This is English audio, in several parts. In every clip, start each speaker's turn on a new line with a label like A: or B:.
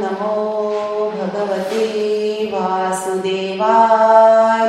A: नमो भगवते वासुदेवाय।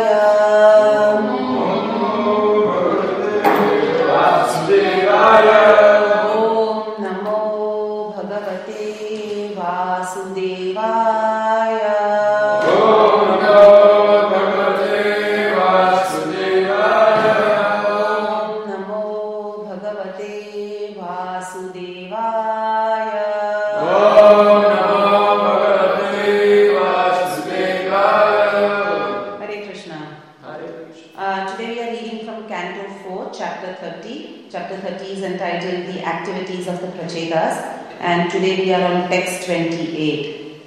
A: Chapter 30 is entitled The Activities of the Prachetas, and today we are on text 28.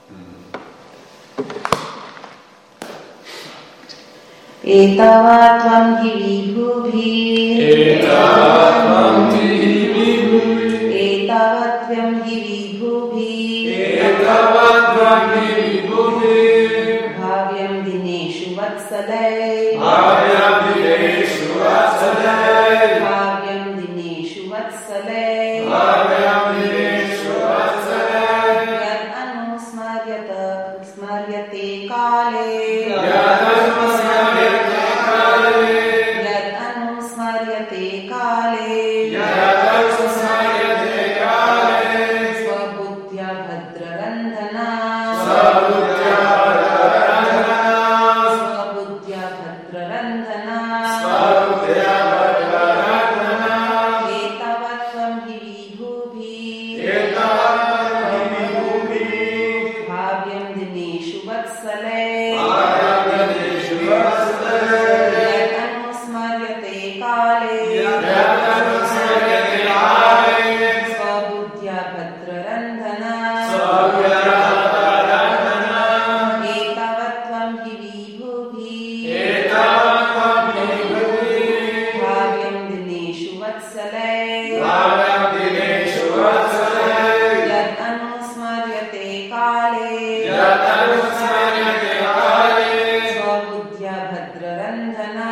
A: Etavatvam hi vibhubhir Etavatvam hi vibhubhir Bhavyam dineshu vatsalai Bhavyam dineshu vatsalai Yad anusmaryate kale Swabuddhya bhadrarandhana Etavatvam hi vibhubhi Bhavyam dineshu vatsalai Yad anusmaryate kale Swabuddhya bhadrarandhana Etavatvam hi vibhubhi Bhavyam dineshu vatsalai Yad anusmaryate kale Swabuddhya bhadrarandhana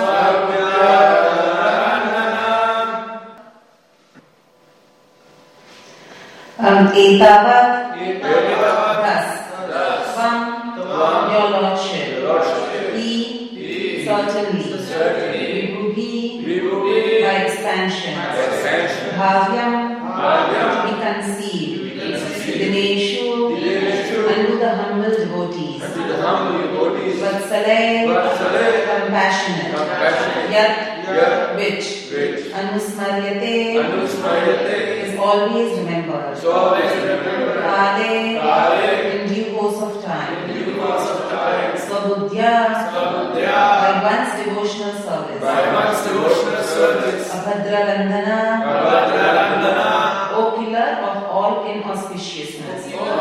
A: Etavat thus Tvam your lordship He certainly Vibhubhi by expansion Bhavyam to be conceived Dineshu unto the humble devotees Vatsalai compassionate Yat which Anusmaryate is always remembered Kale in due course of time Swabuddhya by one's devotional service Abhadrarandhana O killer of all inauspiciousness.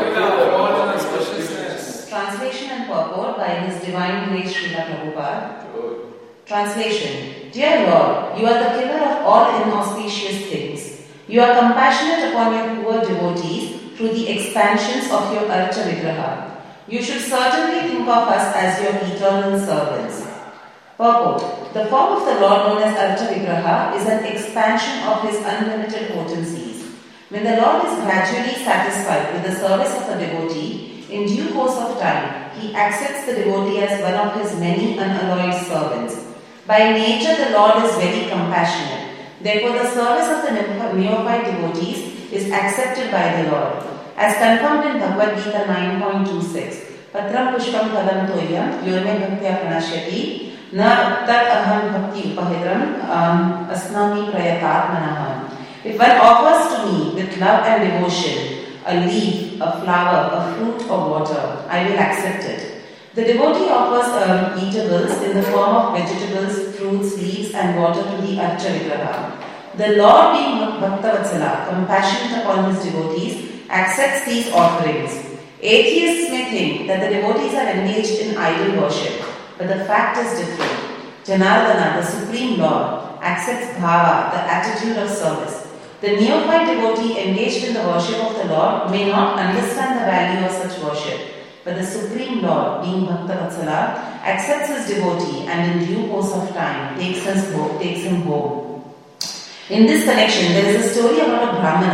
A: Translation and purport by His Divine Grace Srila Prabhupada. Translation. Dear Lord, you are the killer of all inauspicious things. You are compassionate upon your poor devotees through the expansions of your Archa Vigraha. You should certainly think of us as your eternal servants. Purport. The form of the Lord known as Archa Vigraha is an expansion of His unlimited potencies. When the Lord is gradually satisfied with the service of a devotee, in due course of time, He accepts the devotee as one of His many unalloyed servants. By nature, the Lord is very compassionate. Therefore, the service of the neophyte devotees is accepted by the Lord. As confirmed in Bhagavad Gita 9.26, Patram Pushpam Padam Toyam Yorme Bhaktya Pranashyati Na Tat Aham Bhakti Upahidram Asnami Prayatatmanaham. If one offers to me with love and devotion a leaf, a flower, a fruit or water, I will accept it. The devotee offers eatables in the form of vegetables, fruits, leaves and water to the Archa Vigraha. The Lord, being Bhaktavatsala, compassionate upon His devotees, accepts these offerings. Atheists may think that the devotees are engaged in idol worship, but the fact is different. Janardana, the Supreme Lord, accepts bhava, the attitude of service. The neophyte devotee engaged in the worship of the Lord may not understand the value of such worship, but the Supreme Lord, being Bhaktavatsala, accepts his devotee and in due course of time takes him home. In this connection, there is a story about a Brahmana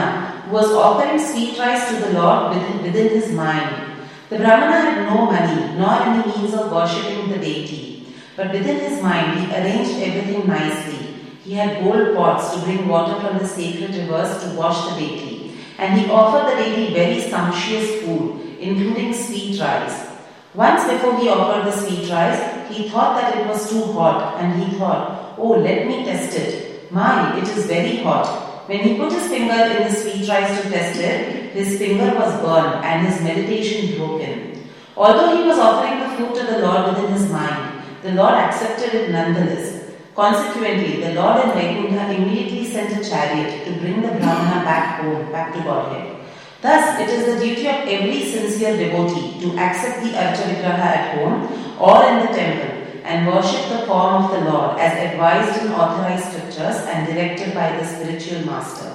A: who was offering sweet rice to the Lord within his mind. The Brahmana had no money nor any means of worshipping the deity, but within his mind he arranged everything nicely. He had gold pots to bring water from the sacred rivers to wash the deity, and he offered the deity very sumptuous food, including sweet rice. Once before he offered the sweet rice, he thought that it was too hot, and he thought, "Oh, let me test it. My, it is very hot." When he put his finger in the sweet rice to test it, his finger was burned and his meditation broken. Although he was offering the food to the Lord within his mind, the Lord accepted it nonetheless. Consequently, the Lord in Vaikuntha immediately sent a chariot to bring the Brahmana back home, back to Godhead. Thus, it is the duty of every sincere devotee to accept the Archa Vigraha at home or in the temple and worship the form of the Lord as advised in authorized scriptures and directed by the spiritual master.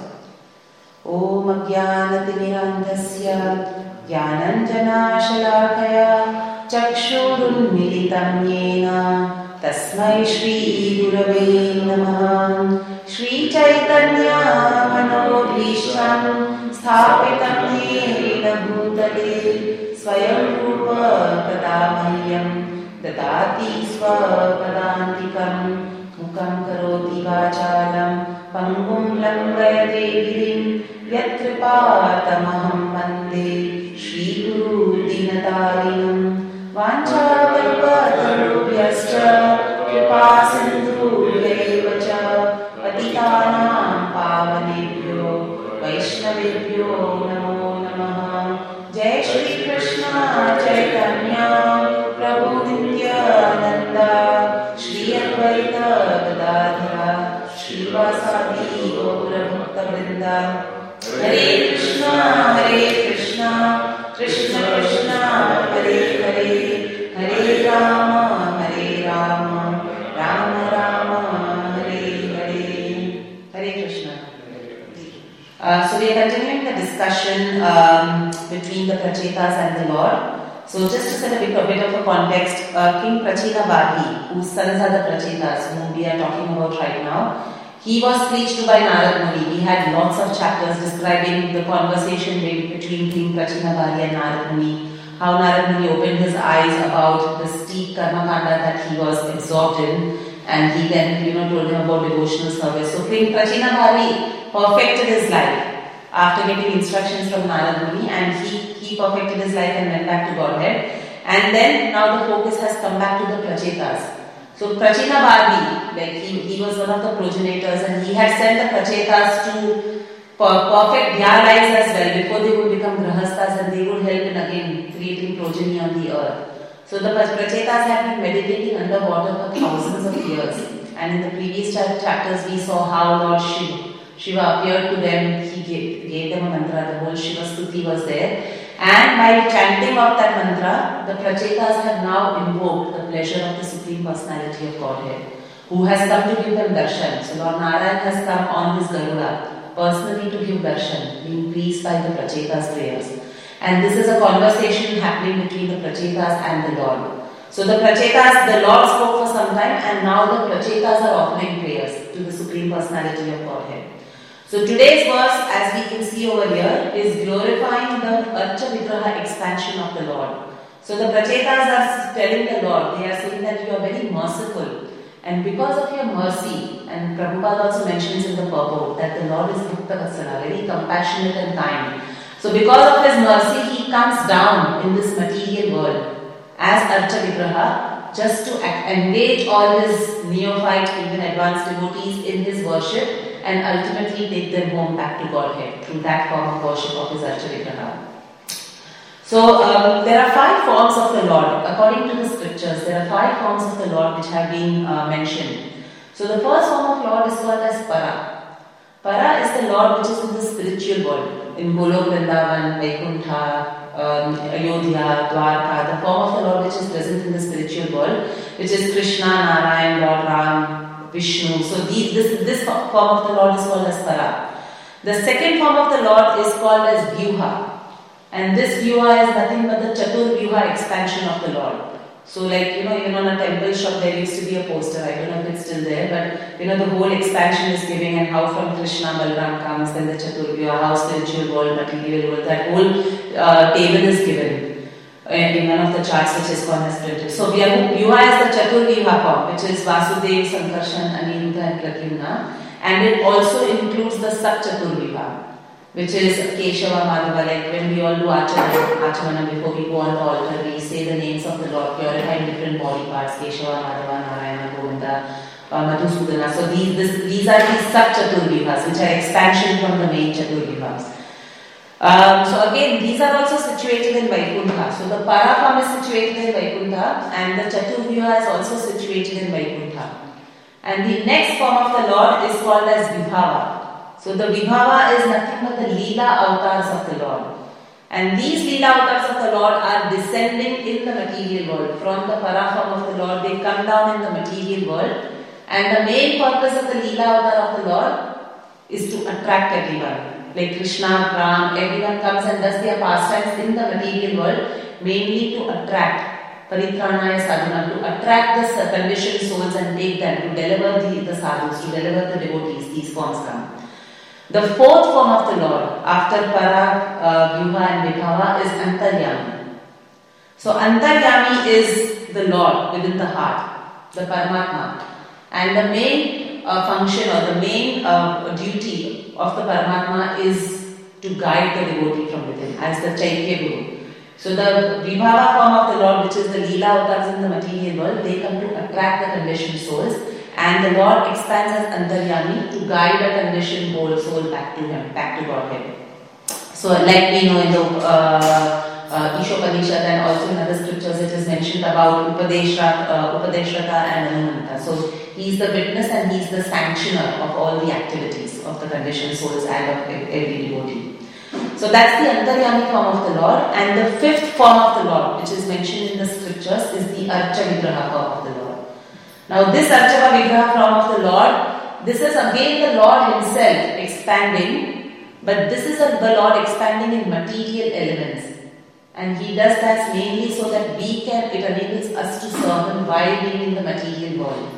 A: Om Ajnanatimirandasya Jnananjana Shalakaya Chakshurunmilitam Yena Tasmai Shri Gurave Namaha. Shri Chaitanya Manobhishtam Sthapitam Yena Bhutale Swayam Rupa Kadamahyam Dadati Swapadantikam Mukam Karoti Vachalam Pangum Langayate Girim Yatripatamaham Vande Shri Guru Dinatarinam Vancha Kalpatarubhyascha Kripa Sindhu Devacha Patitanam Pavanebhyo Vaishnavebhyo Namo Namaha. Jai Shri Krishna Chaitanya Prabhu Nityananda Shri Advaita Gadadhara Shri Vasadi Gaura Bhakta Vrinda. Hare Krishna Krishna Krishna Hare Hare Hare Rama Rama Rama Hare Hare. Hare Krishna. So we are continuing the discussion between the Prachetas and the Lord. So just to set a bit of a context, King Prachinabadhi, whose sons are the Prachetas, whom we are talking about right now, he was preached to by Narad Muni. We had lots of chapters describing the conversation between King Prachinabadhi and Narad Muni, how Narad Muni opened his eyes about the steep karma kanda that he was absorbed in, and he then told him about devotional service. So King Prachinabadhi perfected his life after getting instructions from Narad Muni, and he perfected his life and went back to Godhead. And then now the focus has come back to the Prachetas. So Prachinabadhi, he was one of the progenitors, and he had sent the Prachetas to perfect their lives as well before they would become Grahasthas, and they would help in again creating progeny on the earth. So the Prachetas had been meditating underwater for thousands of years, and in the previous chapters we saw how Lord Shiva appeared to them. He gave them a mantra. The whole Shiva Stuti was there, and by chanting of that mantra, the Prachetas have now invoked the pleasure of the Supreme Personality of Godhead, who has come to give them darshan. So Lord Narayan has come on his Garuda personally to give darshan, being pleased by the Prachetas' prayers. And this is a conversation happening between the Prachetas and the Lord. So the Prachetas, the Lord spoke for some time, and now the Prachetas are offering prayers to the Supreme Personality of Godhead. So today's verse, as we can see over here, is glorifying the Archa Vigraha expansion of the Lord. So the Prachetas are telling the Lord, they are saying that you are very merciful, and because of your mercy, and Prabhupada also mentions in the purport that the Lord is Bhakta Vatsala, very compassionate and kind. So because of his mercy, he comes down in this material world as Archa Vigraha, just to engage all his neophyte, even advanced devotees in his worship, and ultimately take them home back to Godhead through that form of worship of his Archa Vigraha. So there are 5 forms of the Lord. According to the scriptures, there are 5 forms of the Lord which have been mentioned. So the first form of Lord is called as Para. Para is the Lord which is in the spiritual world. In Golok Vrindavan, Vaikuntha, Ayodhya, Dwarka, the form of the Lord which is present in the spiritual world, which is Krishna, Narayan, Lord Ram, Vishnu. So this form of the Lord is called as Para. The second form of the Lord is called as Vyuha. And this Vyuha is nothing but the Chatur Vyuha expansion of the Lord. So like, even on a temple shop there used to be a poster, I don't know if it's still there, but the whole expansion is giving and how from Krishna Balram comes, then the Chaturvyuha, how spiritual world, material world, that whole table is given in one of the charts which ISKCON has printed. So Vyuha is the Chaturvyuha form, which is Vasudev, Sankarshan, Aniruddha and Pradyumna, and it also includes the Sat-Chaturvyuha, which is Keshava, Madhava, like when we all do Achavana before we go on the altar, we say the names of the Lord, purify different body parts, Keshava, Madhava, Narayana, Govinda, Madhusudana. So these are the Sat-Chaturvyuhas, which are expansion from the main Chaturvyuhas. So again, these are also situated in Vaikuntha. So the Para form is situated in Vaikuntha and the Chaturvyuha is also situated in Vaikuntha. And the next form of the Lord is called as Vibhava. So the Vibhava is nothing but the Leela avatars of the Lord. And these Leela avatars of the Lord are descending in the material world. From the Para form of the Lord, they come down in the material world. And the main purpose of the Leela avatar of the Lord is to attract everyone. Like Krishna, Ram, everyone comes and does their pastimes in the material world, mainly to attract Paritranaya Sadhana, to attract the conditioned souls and take them, to deliver the sadhus, to deliver the devotees. These forms come. The fourth form of the Lord, after Para, Vyuha and Vibhava, is Antaryami. So Antaryami is the Lord within the heart, the Paramatma. And the main function or the main duty of the Paramatma is to guide the devotee from within, as the Chaitya Guru. So the Vibhava form of the Lord, which is the Leela avatars in the material world, they come to attract the conditioned souls, and the Lord expands as Antaryami to guide a conditioned whole soul back to Him, back to Godhead. So like we know in the Ishopanishad and also in other scriptures it is mentioned about Upadeshrata and Anumanta. So he is the witness and he is the sanctioner of all the activities of the conditioned souls and of every devotee. So that's the Antaryami form of the Lord. And the fifth form of the Lord, which is mentioned in the scriptures, is the Archa Vigraha form of the Lord. Now this Archa Vigraha form of the Lord, this is again the Lord Himself expanding, but this is the Lord expanding in material elements. And He does that mainly so that it enables us to serve Him while being in the material world.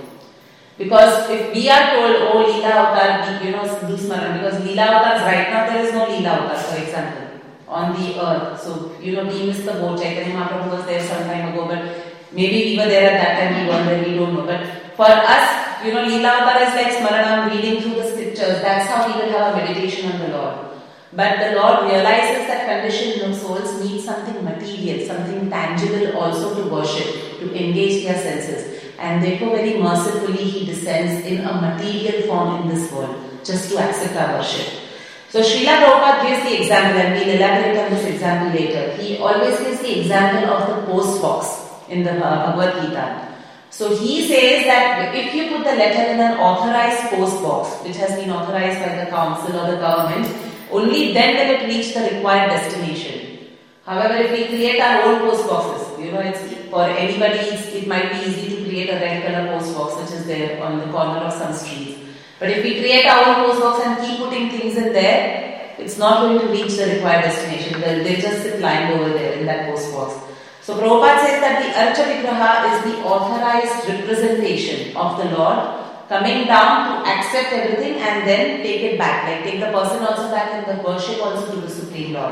A: Because if we are told, oh Leela Avatar, do Smaran, because Leela Avatars right now there is no Leela Avatar, for example, on the earth. So, we missed the boat. Chaitanya Mahaprabhu was there some time ago, but maybe we were there at that time, we weren't there, we don't know. But for us, Leela Avatar is like Smaranam, reading through the scriptures. That's how we will have a meditation on the Lord. But the Lord realizes that conditioned souls need something material, something tangible also to worship, to engage their senses. And therefore very mercifully He descends in a material form in this world, just to accept our worship. So Srila Prabhupada gives the example, and we'll elaborate on this example later. He always gives the example of the post box in the Bhagavad Gita. So he says that if you put the letter in an authorized post box, which has been authorized by the council or the government, only then will it reach the required destination. However, if we create our own post boxes, it's for anybody, it might be easy to create a red color post box which is there on the corner of some streets. But if we create our own post box and keep putting things in there, it's not going to reach the required destination. They'll just sit lying over there in that post box. So Prabhupada says that the Archa Vigraha is the authorized representation of the Lord coming down to accept everything and then take it back, like take the person also back and the worship also to the Supreme Lord.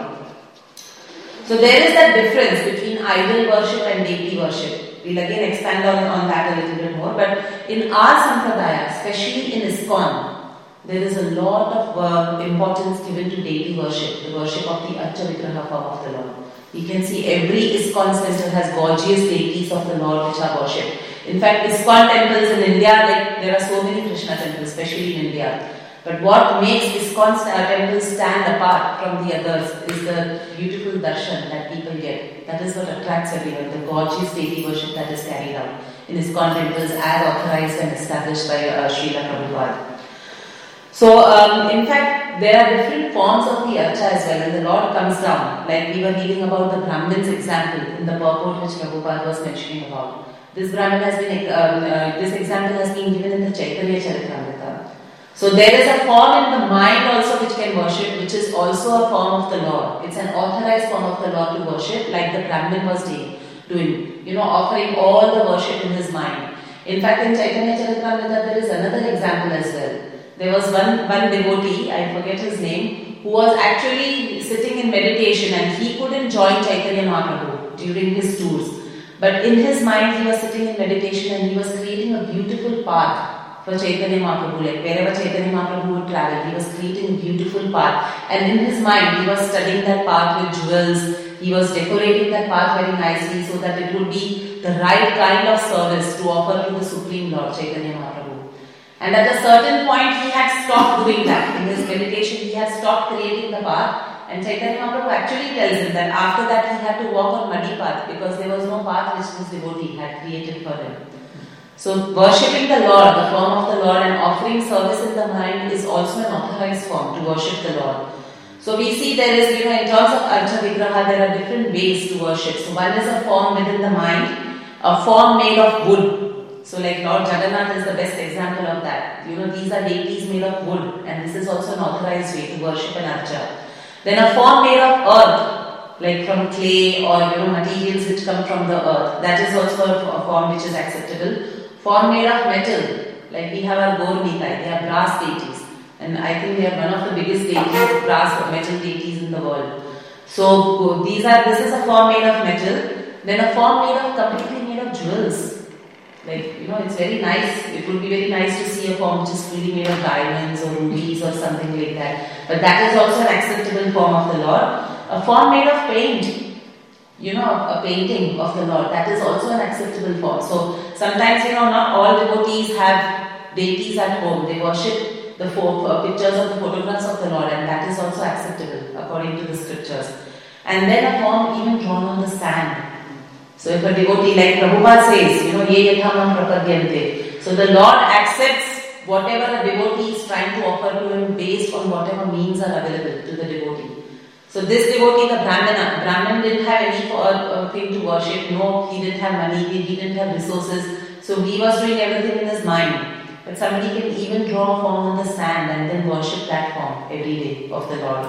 A: So there is that difference between idol worship and deity worship. We'll again expand on that a little bit more. But in our Sampradaya, especially in ISKCON, there is a lot of importance given to deity worship, the worship of the Archa Vigraha form of the Lord. You can see every ISKCON center has gorgeous deities of the Lord which are worshipped. In fact, ISKCON temples in India, like there are so many Krishna temples, especially in India. But what makes ISKCON temples stand apart from the others is the beautiful darshan that people get. That is what attracts everyone, the gorgeous deity worship that is carried out in ISKCON temples as authorized and established by Srila Prabhupada. So, in fact, there are different forms of the Archa as well, and the Lord comes down, like we were reading about the Brahmin's example in the purport which Prabhupada was mentioning about. This Brahmin has been, this example has been given in the Chaitanya Charitamrita. So there is a form in the mind also which can worship, which is also a form of the Lord. It's an authorized form of the Lord to worship, like the Brahmin was doing. doing, offering all the worship in his mind. In fact, in Chaitanya Charitamrita, there is another example as well. There was one devotee, I forget his name, who was actually sitting in meditation and he couldn't join Chaitanya Mahaprabhu during his tours. But in his mind, he was sitting in meditation and he was creating a beautiful path for Chaitanya Mahaprabhu. Like wherever Chaitanya Mahaprabhu would travel, he was creating a beautiful path. And in his mind, he was studying that path with jewels. He was decorating that path very nicely so that it would be the right kind of service to offer to the Supreme Lord Chaitanya Mahaprabhu. And at a certain point, he had stopped doing that. In his meditation, he had stopped creating the path. And Chaitanya Mahaprabhu actually tells him that after that he had to walk on muddy path because there was no path which this devotee had created for him. So worshipping the Lord, the form of the Lord, and offering service in the mind is also an authorized form to worship the Lord. So we see there is, in terms of Archa Vigraha, there are different ways to worship. So one is a form within the mind, a form made of wood. So like Lord Jagannath is the best example of that. These are deities made of wood, and this is also an authorized way to worship an Archa. Then a form made of earth, like from clay or materials which come from the earth. That is also a form which is acceptable. Form made of metal, like we have our Gaur Nitai, they are brass deities. And I think they are one of the biggest deities, brass or metal deities in the world. So this is a form made of metal. Then a form completely made of jewels. Like, it's very nice. It would be very nice to see a form which is fully made of diamonds or rubies or something like that. But that is also an acceptable form of the Lord. A form made of paint. A painting of the Lord. That is also an acceptable form. So sometimes, not all devotees have deities at home. They worship the pictures of the photographs of the Lord, and that is also acceptable according to the scriptures. And then a form even drawn on the sand. So if a devotee, like Prabhupada says, ye yathamam prapadyante. So the Lord accepts whatever a devotee is trying to offer to him based on whatever means are available to the devotee. So this devotee, the Brahmin didn't have any thing to worship. No, he didn't have money, he didn't have resources. So he was doing everything in his mind. But somebody can even draw a form on the sand and then worship that form every day of the Lord.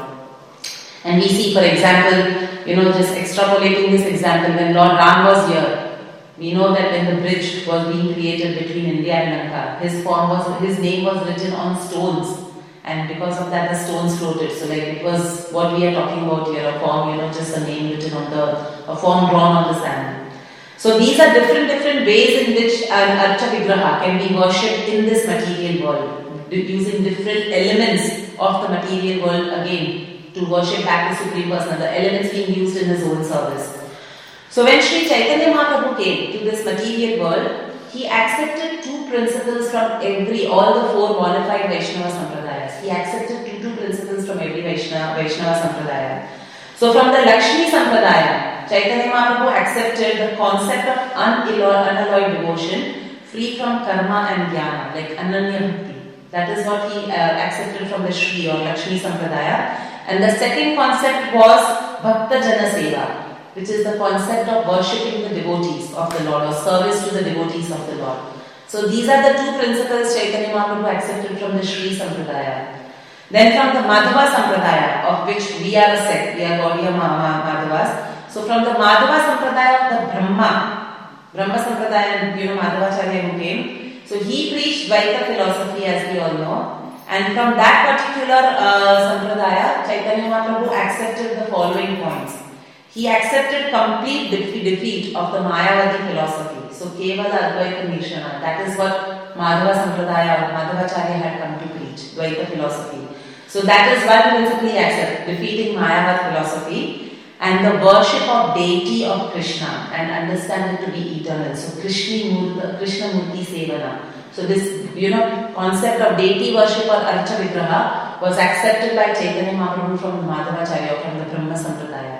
A: And we see, for example, just extrapolating this example, when Lord Ram was here, we know that when the bridge was being created between India and Lanka, his name was written on stones. And because of that, the stones floated. So like it was what we are talking about here, a form, just a name written on a form drawn on the sand. So these are different ways in which an Archa Vigraha can be worshipped in this material world, using different elements of the material world again to worship back the Supreme Personality, the elements being used in his own service. So when Sri Chaitanya Mahaprabhu came to this material world, he accepted two principles from all the four modified Vaishnava Sampradayas. He accepted two principles from every Vaishnava Sampradaya. So from the Lakshmi Sampradaya, Chaitanya Mahaprabhu accepted the concept of unalloyed devotion, free from karma and jnana, like Ananya Bhakti. That is what he accepted from the Shri or Lakshmi Sampradaya. And the second concept was Bhakta Jana Seva, which is the concept of worshipping the devotees of the Lord or service to the devotees of the Lord. So these are the two principles Chaitanya Mahaprabhu accepted from the Shri Sampradaya. Then from the Madhava Sampradaya, of which we are a sect, we are Gaudiya Madhavas. So from the Madhava Sampradaya of the Brahma Sampradaya, Madhavacharya who came. So he preached Dvaita philosophy, as we all know. And from that particular Sampradaya, Chaitanya Mahaprabhu accepted the following points. He accepted complete defeat of the Mayavadi philosophy. So Kevala Advaita Nirshana. That is what Madhava Sampradaya or Madhavacharya had come to preach, Dvaita philosophy. So that is one principle he accepted, defeating Mayavad philosophy and the worship of deity of Krishna and understand it to be eternal. So Krishna Murti Sevana. So this, concept of deity worship or Archa Vigraha was accepted by Chaitanya Mahaprabhu from Madhavacharya, from the Brahma Sampradaya.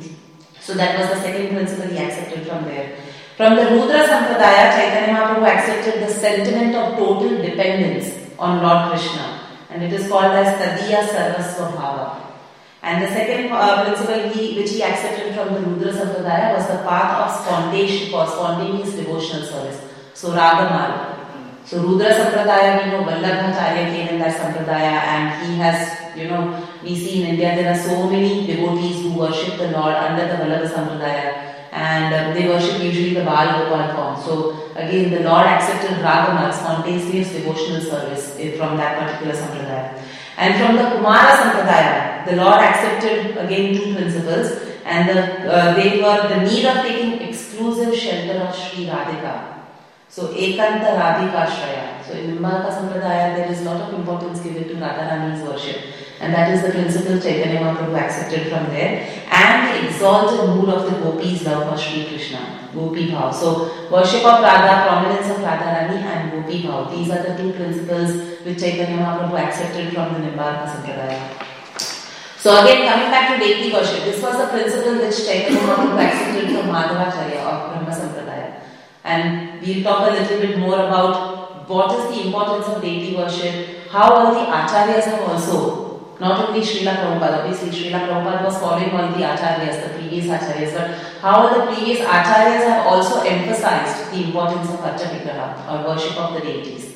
A: So that was the second principle he accepted from there. From the Rudra Sampradaya, Chaitanya Mahaprabhu accepted the sentiment of total dependence on Lord Krishna, and it is called as Tadiya Sarvasva Bhava. And the second principle which he accepted from the Rudra Sampradaya was the path of spontaneous devotional service. So Ragamal. So Rudra Sampradaya, we know Vallabhacharya came in that Sampradaya, and he has, we see in India there are so many devotees who worship the Lord under the Vallabha Sampradaya. and they worship usually the Baal Gopal form. So again, the Lord accepted Ragamat, spontaneous devotional service from that particular sampradaya. And from the Kumara sampradaya, the Lord accepted again two principles, and they were the need of taking exclusive shelter of Sri Radhika. So Ekanta Radhika Shraya. So in Nimbarka sampradaya, there is a lot of importance given to Radharani's worship. And that is the principle Chaitanya Mahaprabhu accepted from there. And the exalted mood of the gopis' love for Sri Krishna, Gopi Bhav. So worship of Radha, prominence of Radharani and Gopi Bhav. These are the two principles which Chaitanya Mahaprabhu accepted from the Nimbarka Sampradaya. So again, coming back to deity worship, this was a principle which Chaitanya Mahaprabhu accepted from Madhavacharya of Brahma Sampradaya. And we'll talk a little bit more about what is the importance of deity worship, how all the acharyas have also, not only Srila Prabhupada, obviously Srila Prabhupada was following all the acharyas, the previous acharyas, but how the previous acharyas have also emphasized the importance of Archa Vigraha or worship of the deities.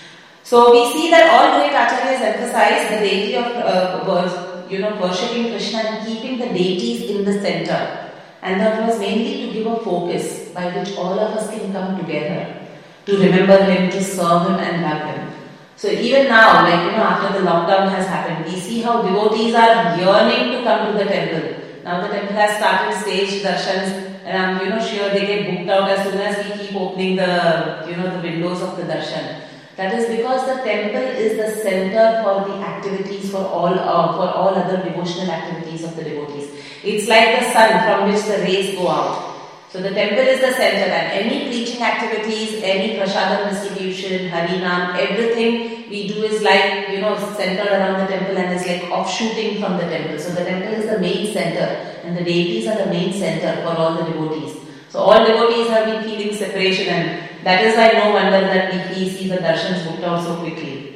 A: So we see that all great acharyas emphasize the deity of worshipping Krishna and keeping the deities in the center. And that was mainly to give a focus by which all of us can come together to remember him, to serve him and love him. So even now, after the lockdown has happened, we see how devotees are yearning to come to the temple. Now the temple has started stage darshans, and I'm sure they get booked out as soon as we keep opening the the windows of the darshan. That is because the temple is the center for the activities for all other devotional activities of the devotees. It's like the sun from which the rays go out. So the temple is the center, and any preaching activities, any prasadam distribution, harinam, everything we do is like centered around the temple and is like offshooting from the temple. So the temple is the main center, and the deities are the main center for all the devotees. So all devotees have been feeling separation, and that is why no wonder that we see the darshans booked out so quickly.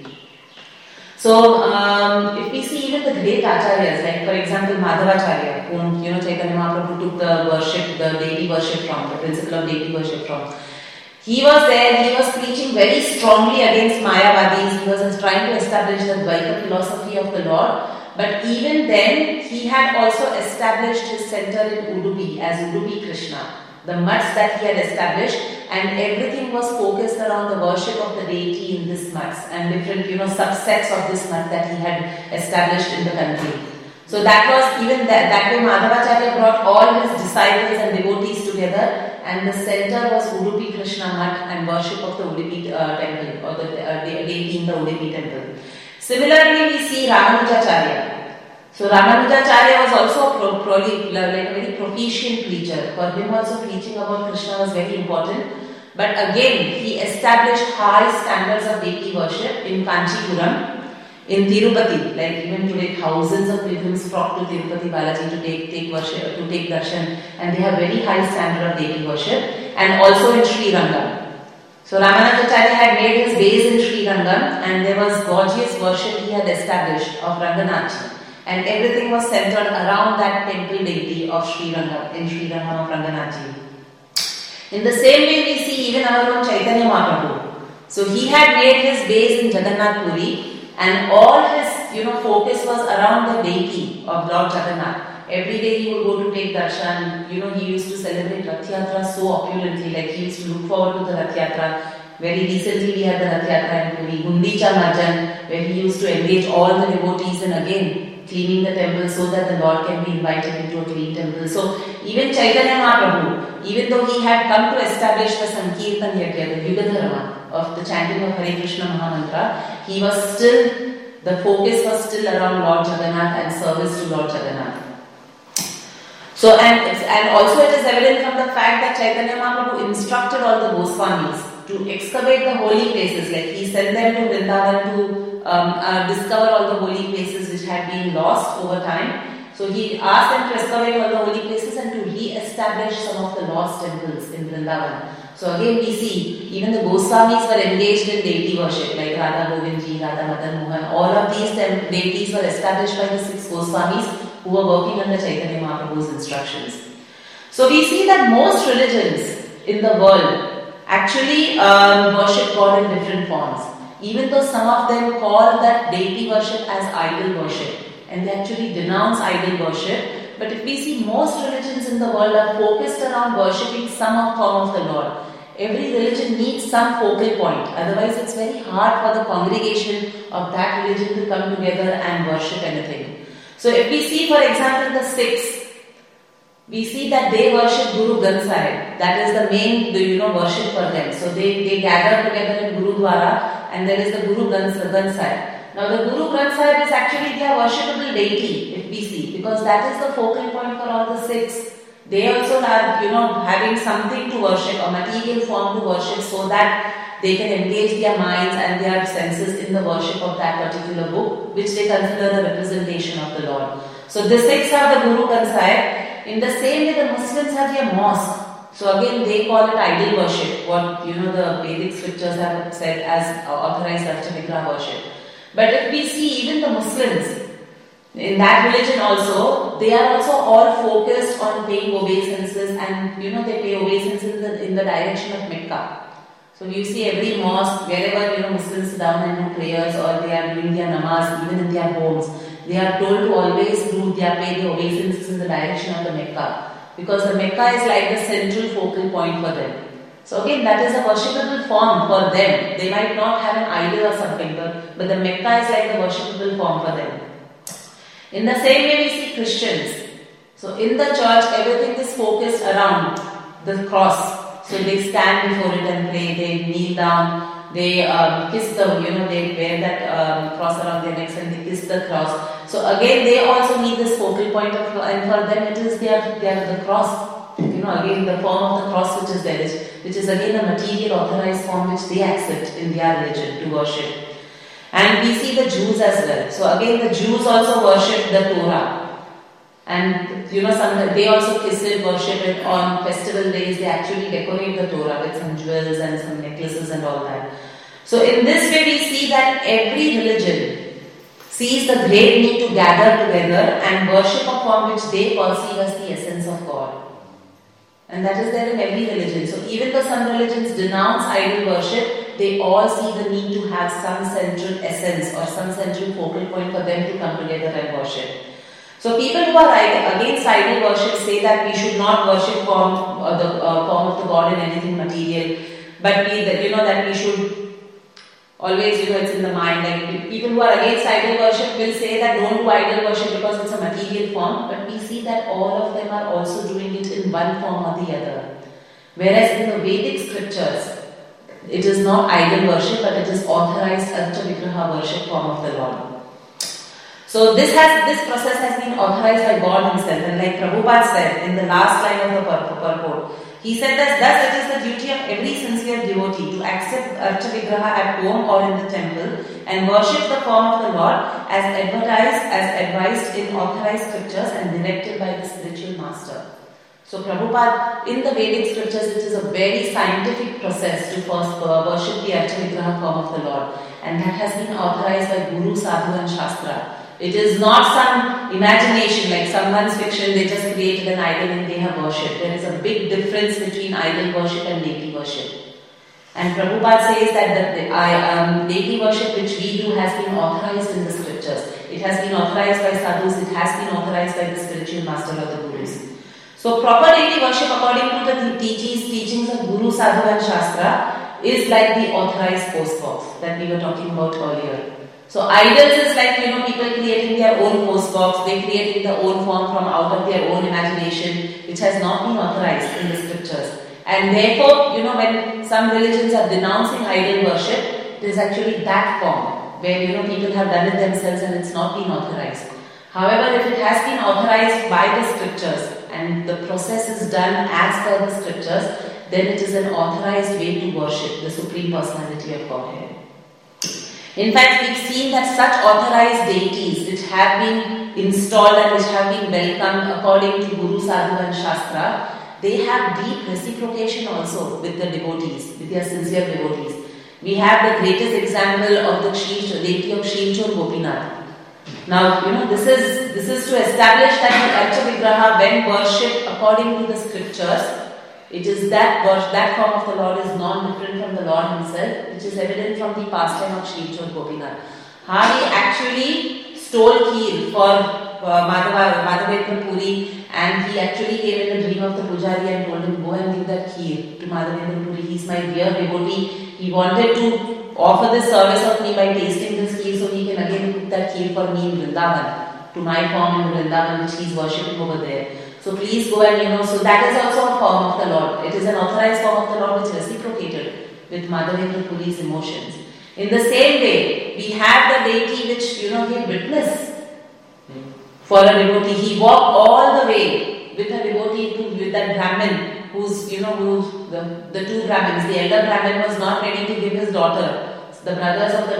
A: So, if we see even the great acharyas, like for example Madhavacharya, whom Chaitanya Mahaprabhu took the deity worship from, the principle of deity worship from, he was there, he was preaching very strongly against Mayavadis, he was trying to establish the Dvaita philosophy of the Lord, but even then he had also established his center in Udupi as Udupi Krishna. The mutts that he had established, and everything was focused around the worship of the deity in this mutts and different subsets of this mutt that he had established in the country. So that was even that way Madhavacharya brought all his disciples and devotees together, and the center was Udupi Krishna mutt and worship of the Udupi temple or the deity in the Udupi temple. Similarly, we see Ramanujacharya. So Ramanujacharya was also a very proficient preacher. For him also preaching about Krishna was very important. But again, he established high standards of deity worship in Kanchipuram, in Tirupati. Like even today, thousands of pilgrims flock to Tirupati Balaji to take worship, to take darshan, and they have very high standard of deity worship. And also in Sri Rangam. So Ramanujacharya had made his base in Sri Rangam, and there was gorgeous worship he had established of Ranganachi. And everything was centered around that temple deity of Sri Rangam, in Sri Rangam of Ranganachi. In the same way, we see even our own Chaitanya Mahaprabhu. So he had made his base in Jagannath Puri, and all his focus was around the deity of Lord Jagannath. Every day he would go to take darshan. He used to celebrate Rath Yatra so opulently, like he used to look forward to the Rath Yatra. Very recently we had the Rath Yatra in Puri, Gundicha Marjan, where he used to engage all the devotees in again cleaning the temple so that the Lord can be invited into a clean temple. So even Chaitanya Mahaprabhu, even though he had come to establish the Sankirtan Yajna, the Yuga Dharma of the chanting of Hare Krishna Mahamantra, the focus was still around Lord Jagannath and service to Lord Jagannath. So and also it is evident from the fact that Chaitanya Mahaprabhu instructed all the Goswamis to excavate the holy places, like he sent them to Vrindavan to discover all the holy places which had been lost over time. So he asked them to excavate all the holy places and to re-establish some of the lost temples in Vrindavan. So again we see, even the Goswamis were engaged in deity worship, like Radha Govindji, Radha Madan Mohan. All of these deities were established by the 6 Goswamis who were working under Chaitanya Mahaprabhu's instructions. So we see that most religions in the world actually worship God in different forms. Even though some of them call that deity worship as idol worship, and they actually denounce idol worship, but if we see most religions in the world are focused around worshipping some form of the Lord. Every religion needs some focal point, otherwise it's very hard for the congregation of that religion to come together and worship anything. So if we see, for example, the Sikhs, we see that they worship Guru Granth Sahib. That is the main, worship for them. So they gather together in Gurudwara, and there is the Guru Granth Sahib. Now the Guru Granth Sahib is actually their worshipable deity, if we see, because that is the focal point for all the Sikhs. They also are, having something to worship, a material form to worship, so that they can engage their minds and their senses in the worship of that particular book, which they consider the representation of the Lord. So the Sikhs are the Guru Granth Sahib. In the same way, the Muslims have their mosque. So again, they call it idol worship, what the Vedic scriptures have said as authorized Archa worship. But if we see even the Muslims, in that religion also, they are also all focused on paying obeisances, and they pay obeisances in the direction of Mecca. So you see every mosque, wherever Muslims sit down and do prayers, or they are doing their namaz, even in their homes, they are told to always pay the obeisances in the direction of the Mecca, because the Mecca is like the central focal point for them. So again, that is a worshipable form for them. They might not have an idol or something, but the Mecca is like the worshipable form for them. In the same way, we see Christians. So in the church, everything is focused around the cross. So they stand before it and pray. They kneel down. They kiss they wear that cross around their necks and they kiss the cross. So again, they also need this focal point of, and for them it is the cross. Again the form of the cross which is there, which is again a material authorized form which they accept in their religion to worship. And we see the Jews as well. So again the Jews also worship the Torah. And they also kiss it, worship it on festival days. They actually decorate the Torah with some jewels and some necklaces and all that. So in this way we see that every religion sees the great need to gather together and worship a form which they perceive as the essence of God. And that is there in every religion. So even though some religions denounce idol worship, they all see the need to have some central essence or some central focal point for them to come together and worship. So people who are against idol worship say that we should not worship form of the God in anything material, but that we should always, it's in the mind. Like people who are against idol worship will say that don't do idol worship because it's a material form, but we see that all of them are also doing it in one form or the other. Whereas in the Vedic scriptures, it is not idol worship, but it is authorized Archa Vigraha worship form of the Lord. So this process has been authorized by God Himself, and like Prabhupada said in the last line of the purport, he said that thus it is the duty of every sincere devotee to accept Archa Vigraha at home or in the temple and worship the form of the Lord as advised in authorized scriptures and directed by the spiritual master. So Prabhupada, in the Vedic scriptures, it is a very scientific process to first worship the Archa Vigraha form of the Lord, and that has been authorized by Guru, Sadhu and Shastra. It is not some imagination like someone's fiction, they just created an idol and they have worshipped. There is a big difference between idol worship and deity worship. And Prabhupada says that the deity worship which we do has been authorized in the scriptures. It has been authorized by sadhus, it has been authorized by the spiritual master or the gurus. So proper deity worship according to the teachings of Guru, Sadhu and Shastra is like the authorized post box that we were talking about earlier. So idols is like, people creating their own post box, they creating their own form from out of their own imagination, which has not been authorized in the scriptures. And therefore, when some religions are denouncing idol worship, it is actually that form where, people have done it themselves and it's not been authorized. However, if it has been authorized by the scriptures and the process is done as per the scriptures, then it is an authorized way to worship the Supreme Personality of Godhead. In fact, we've seen that such authorized deities which have been installed and which have been welcomed according to Guru, Sadhu and Shastra, they have deep reciprocation also with the devotees, with their sincere devotees. We have the greatest example of the deity of Shilchur Gopinath. Now, this is to establish that the Archa Vigraha, when worshipped according to the scriptures, it is that form of the Lord is non-different from the Lord Himself, which is evident from the pastime of Shilchur Gopinath. How he actually stole kheer for Madhavendra Puri, and he actually came in the dream of the Pujari and told him, go and give that kheer to Madhavendra Puri. He's my dear devotee. He wanted to offer this service of me by tasting this kheer so he can again cook that kheer for me in Vrindavan, to my form in Vrindavan which he's worshipping over there. So please go and so that is also a form of the Lord. It is an authorized form of the Lord which reciprocated with Madhavendra Puri's emotions. In the same way, we have the deity which gave witness for a devotee. He walked all the way with a devotee with that Brahmin who's the two Brahmins. The elder Brahmin was not ready to give his daughter. So the brothers of the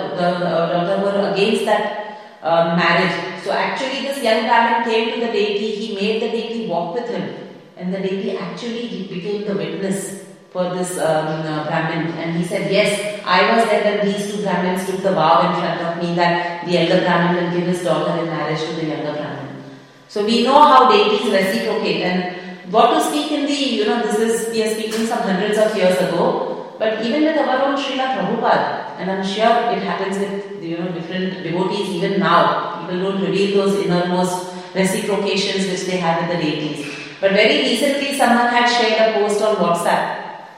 A: daughter were against that marriage. So actually this young Brahmin came to the deity. He made the deity walk with him, and the deity actually became the witness for this Brahmin, and he said, yes, I was there when these two Brahmins took the vow in front of me that the elder Brahmin will give his daughter in marriage to the younger Brahmin. So we know how deities reciprocate, and what to speak in the, we are speaking some hundreds of years ago, but even with our own Srila Prabhupada, and I'm sure it happens with different devotees even now, people don't reveal those innermost reciprocations which they have with the deities. But very recently someone had shared a post on WhatsApp,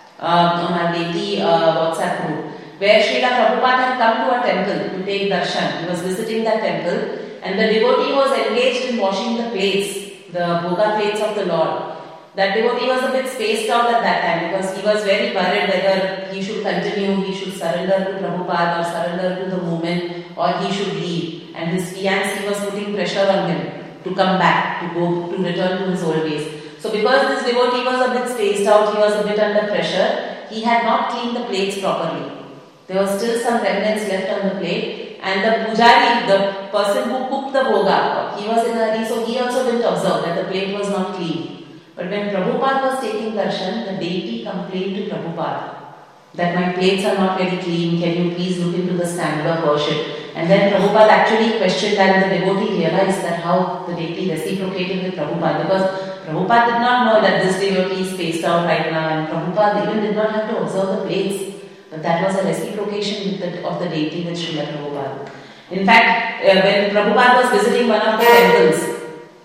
A: on our deity WhatsApp group, where Srila Prabhupada had come to a temple to take darshan. He was visiting that temple, and the devotee was engaged in washing the plates, the bhoga plates of the Lord. That devotee was a bit spaced out at that time because he was very worried whether he should continue, he should surrender to Prabhupada or surrender to the movement, or he should leave. And his fiancée was putting pressure on him to come back, to return to his old ways. So because this devotee was a bit spaced out, he was a bit under pressure, he had not cleaned the plates properly. There was still some remnants left on the plate, and the pujari, the person who cooked the bhoga, he was in a hurry, so he also didn't observe that the plate was not clean. But when Prabhupada was taking darshan, the deity complained to Prabhupada that my plates are not very clean, can you please look into the standard of worship? And then Prabhupada actually questioned that, and the devotee realized that how the deity reciprocated with Prabhupada, because Prabhupada did not know that this devotee is spaced out right now, and Prabhupada even did not have to observe the plates. But that was a reciprocation of the deity with Srila Prabhupada. In fact, when Prabhupada was visiting one of the temples,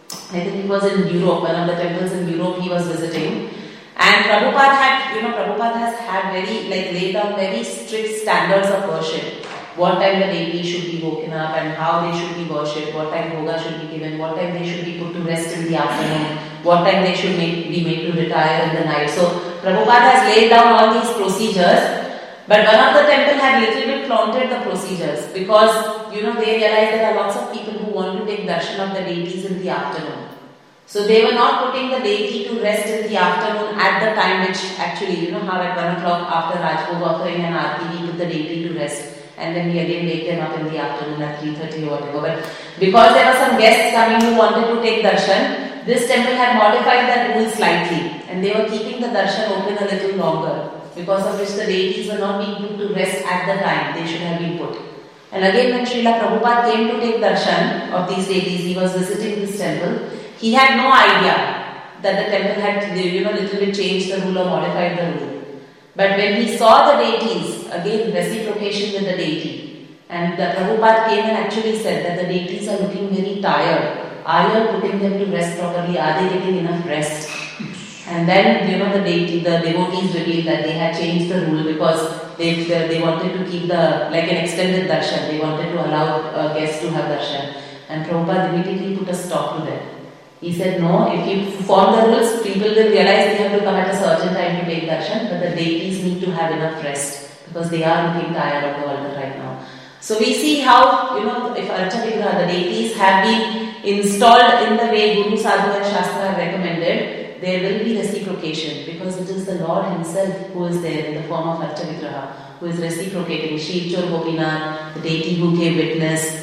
A: I think it was in Europe, one of the temples in Europe he was visiting, and Prabhupada has had laid down very strict standards of worship. What time the deity should be woken up and how they should be worshipped, what time bhoga should be given, what time they should be put to rest in the afternoon, what time they should be made to retire in the night. So Prabhupada has laid down all these procedures, but one of the temple had little bit flaunted the procedures because they realized there are lots of people who want to take darshan of the deities in the afternoon. So they were not putting the deity to rest in the afternoon at the time which actually, how at 1 o'clock after Rajbhog offering an aarti we put the deity to rest. And then we again wake them up in the afternoon at 3:30 or whatever. But because there were some guests coming who wanted to take darshan, this temple had modified that rule slightly, and they were keeping the darshan open a little longer, because of which the deities were not being put to rest at the time they should have been put. And again, when Srila Prabhupada came to take darshan of these deities, he was visiting this temple. He had no idea that the temple had little bit changed the rule or modified the rule. But when he saw the deities, again reciprocation with the deity, and the Prabhupada came and actually said that the deities are looking very tired. Are you putting them to rest properly? Are they getting enough rest? And then the devotees revealed that they had changed the rule because they wanted to keep an extended darshan. They wanted to allow guests to have darshan, and Prabhupada immediately put a stop to that. He said, no, if you form the rules, people will realize they have to come at a certain time to take darshan, but the deities need to have enough rest because they are looking tired of the altar right now. So we see how, if Archa-Vigraha, the deities have been installed in the way Guru, Sadhu and Shastra have recommended, there will be reciprocation because it is the Lord Himself who is there in the form of Archa-Vigraha, who is reciprocating. Shiv Chor Gopinath, the deity who gave witness,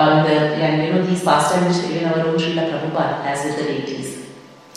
A: these pastimes which even our own Srila Prabhupada has with the deities.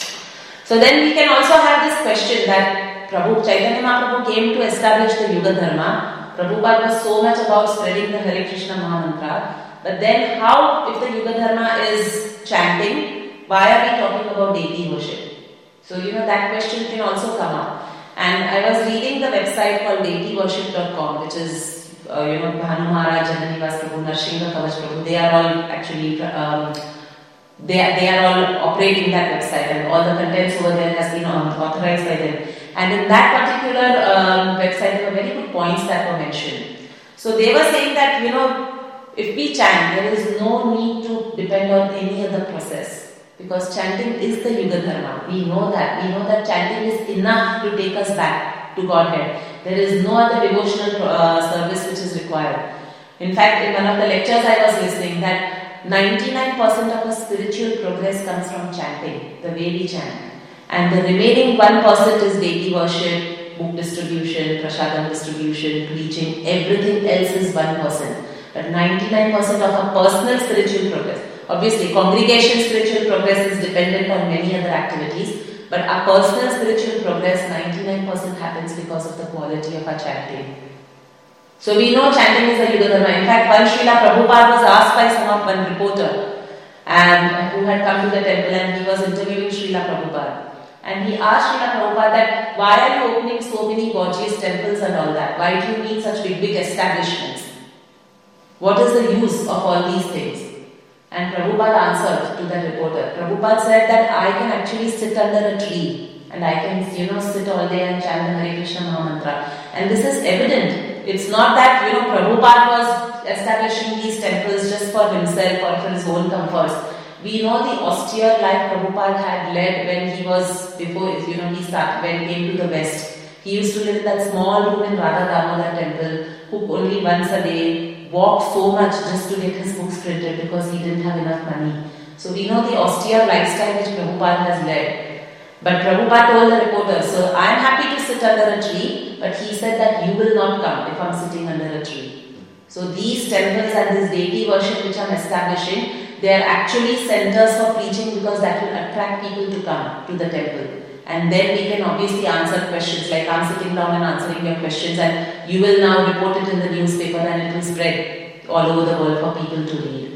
A: So then we can also have this question that Chaitanya Mahaprabhu came to establish the Yuga Dharma. Prabhupada was so much about spreading the Hare Krishna Mahamantra. But then how, if the Yuga Dharma is chanting, why are we talking about deity worship? So that question can also come up. And I was reading the website called deityworship.com, which is Bhanu Maharaj, Jananivas Prabhu, Narsingha Kavach Prabhu, they are all actually They are all operating that website, and all the contents over there has been authorized by them. And in that particular website, there were very good points that were mentioned. So they were saying that, if we chant, there is no need to depend on any other process, because chanting is the Yuga Dharma. We know that. We know that chanting is enough to take us back to Godhead. There is no other devotional service which is required. In fact, in one of the lectures I was listening, that 99% of our spiritual progress comes from chanting, the way we chant. And the remaining 1% is deity worship, book distribution, prasadam distribution, preaching. Everything else is 1%. But 99% of our personal spiritual progress. Obviously, congregation spiritual progress is dependent on many other activities. But our personal spiritual progress, 99% happens because of the quality of our chanting. So we know chanting is the Yuga Dharma. In fact, one Srila Prabhupada was asked by one reporter and who had come to the temple, and he was interviewing Srila Prabhupada. And he asked Srila Prabhupada that, why are you opening so many gorgeous temples and all that? Why do you need such big establishments? What is the use of all these things? And Prabhupada answered to the reporter. Prabhupada said that I can actually sit under a tree and I can, sit all day and chant the Hare Krishna Maha Mantra. And this is evident. It's not that, Prabhupada was establishing these temples just for himself or for his own comforts. We know the austere life Prabhupada had led when he was, when he came to the West. He used to live in that small room in Radha Damodar temple, cook only once a day, walk so much just to get his books printed because he didn't have enough money. So we know the austere lifestyle which Prabhupada has led. But Prabhupada told the reporter, so I am happy to sit under a tree, but he said that you will not come if I am sitting under a tree. So these temples and this deity worship which I am establishing, they are actually centers for preaching, because that will attract people to come to the temple. And then we can obviously answer questions, like I'm sitting down and answering your questions, and you will now report it in the newspaper and it will spread all over the world for people to read.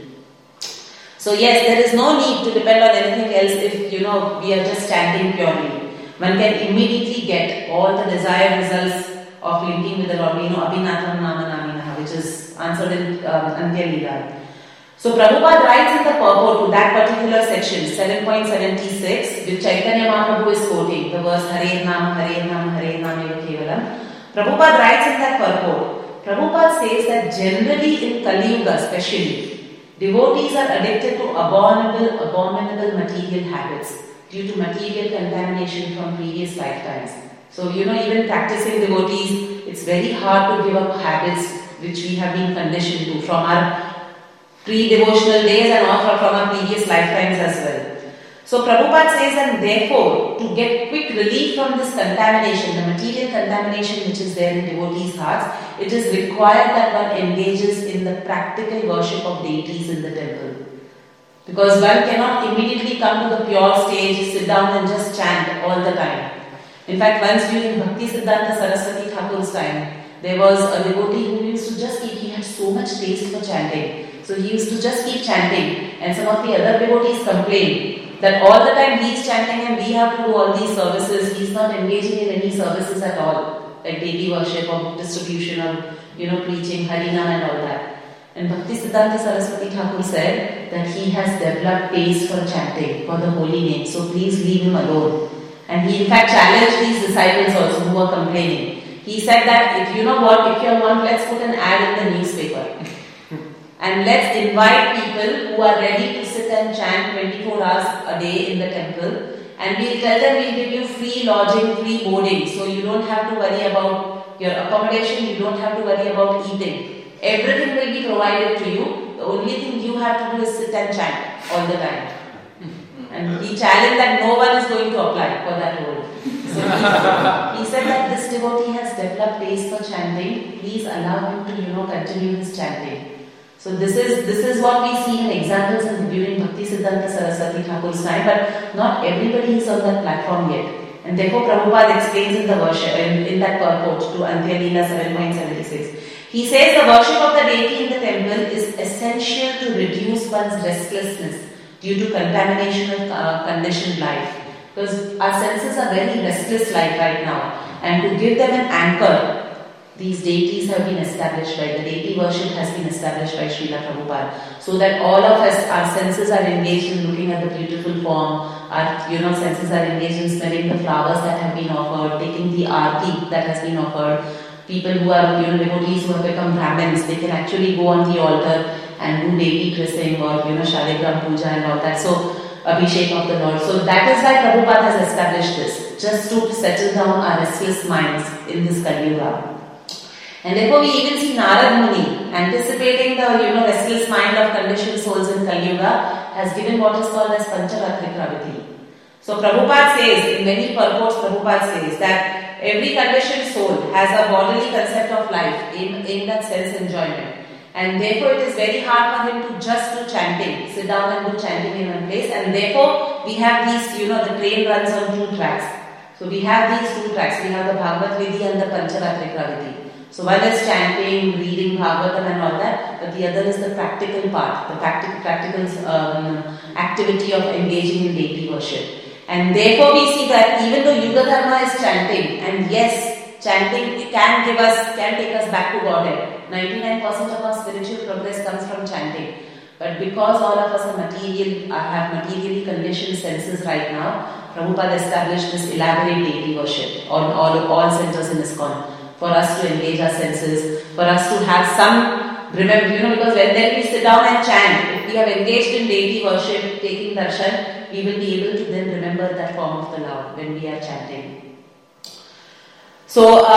A: So yes, there is no need to depend on anything else if we are just chanting purely. One can immediately get all the desired results of linking with the Lord. We know Abhinatham Nama Naminaha, which is answered in Antya Leela. So Prabhupada writes in the purport to that particular section, 7.76, which Chaitanya Mahaprabhu is quoting, the verse Hare Nama, Hare Nama, Hare Nama Eva Kevalam. Prabhupada writes in that purport, Prabhupada says that generally in Kali Yuga especially, devotees are addicted to abominable material habits due to material contamination from previous lifetimes. So even practicing devotees, it's very hard to give up habits which we have been conditioned to from our pre-devotional days and also from our previous lifetimes as well. So Prabhupada says, and therefore, to get quick relief from this contamination, the material contamination which is there in devotees' hearts, it is required that one engages in the practical worship of deities in the temple. Because one cannot immediately come to the pure stage, sit down and just chant all the time. In fact, once during Bhakti Siddhanta Saraswati Thakur's time, there was a devotee who used to just he had so much taste for chanting. So he used to just keep chanting, and some of the other devotees complained that all the time he is chanting and we have to do all these services. He is not engaging in any services at all, like deity worship or book distribution or preaching, Harinam and all that. And Bhakti Siddhanta Saraswati Thakur said that he has developed taste for chanting, for the holy name. So please leave him alone. And he in fact challenged these disciples also who were complaining. He said that if you want, let's put an ad in the newspaper. And let's invite people who are ready to sit and chant 24 hours a day in the temple. And we'll tell them we'll give you free lodging, free boarding. So you don't have to worry about your accommodation, you don't have to worry about eating. Everything will be provided to you. The only thing you have to do is sit and chant all the time. And he challenged that no one is going to apply for that role. So he said that this devotee has developed taste for chanting. Please allow him to continue his chanting. So this is what we see in examples during Bhakti Siddhanta Saraswati Thakur's time, but not everybody is on that platform yet. And therefore Prabhupada explains in the worship, in that purport to Antya Leela 7.76. He says the worship of the deity in the temple is essential to reduce one's restlessness due to contamination of conditioned life. Because our senses are very restless life right now. And to give them an anchor, these deities have been established by, the deity worship has been established by Srila Prabhupada, so that all of us, our senses are engaged in looking at the beautiful form, our senses are engaged in smelling the flowers that have been offered, taking the aarti that has been offered. People who are devotees who have become Brahmins, they can actually go on the altar and do deity christening or Shaligram puja and all that. So Abhishek of the Lord. So that is why Prabhupada has established this, just to settle down our restless minds in this Kali Yuga. And therefore we even see Narad Muni, anticipating the restless mind of conditioned souls in Kali Yuga, has given what is called as Pancharatrika Pravritti. So Prabhupada says, in many purports Prabhupada says that every conditioned soul has a bodily concept of life aimed at sense enjoyment. And therefore it is very hard for him to just do chanting, sit down and do chanting in one place. And therefore we have these, the train runs on 2 tracks. So we have these 2 tracks. We have the Bhagavad Vidhi and the Pancharatrika Pravritti. So one is chanting, reading Bhagavatam and all that, but the other is the practical part, the practical activity of engaging in deity worship. And therefore we see that even though Yuga Dharma is chanting, and yes, chanting can take us back to Godhead. 99% of our spiritual progress comes from chanting. But because all of us have materially conditioned senses right now, Prabhupada established this elaborate deity worship on all centers in ISKCON, for us to engage our senses, for us to have some, because when we sit down and chant, if we have engaged in deity worship, taking darshan, we will be able to then remember that form of the Lord when we are chanting. So,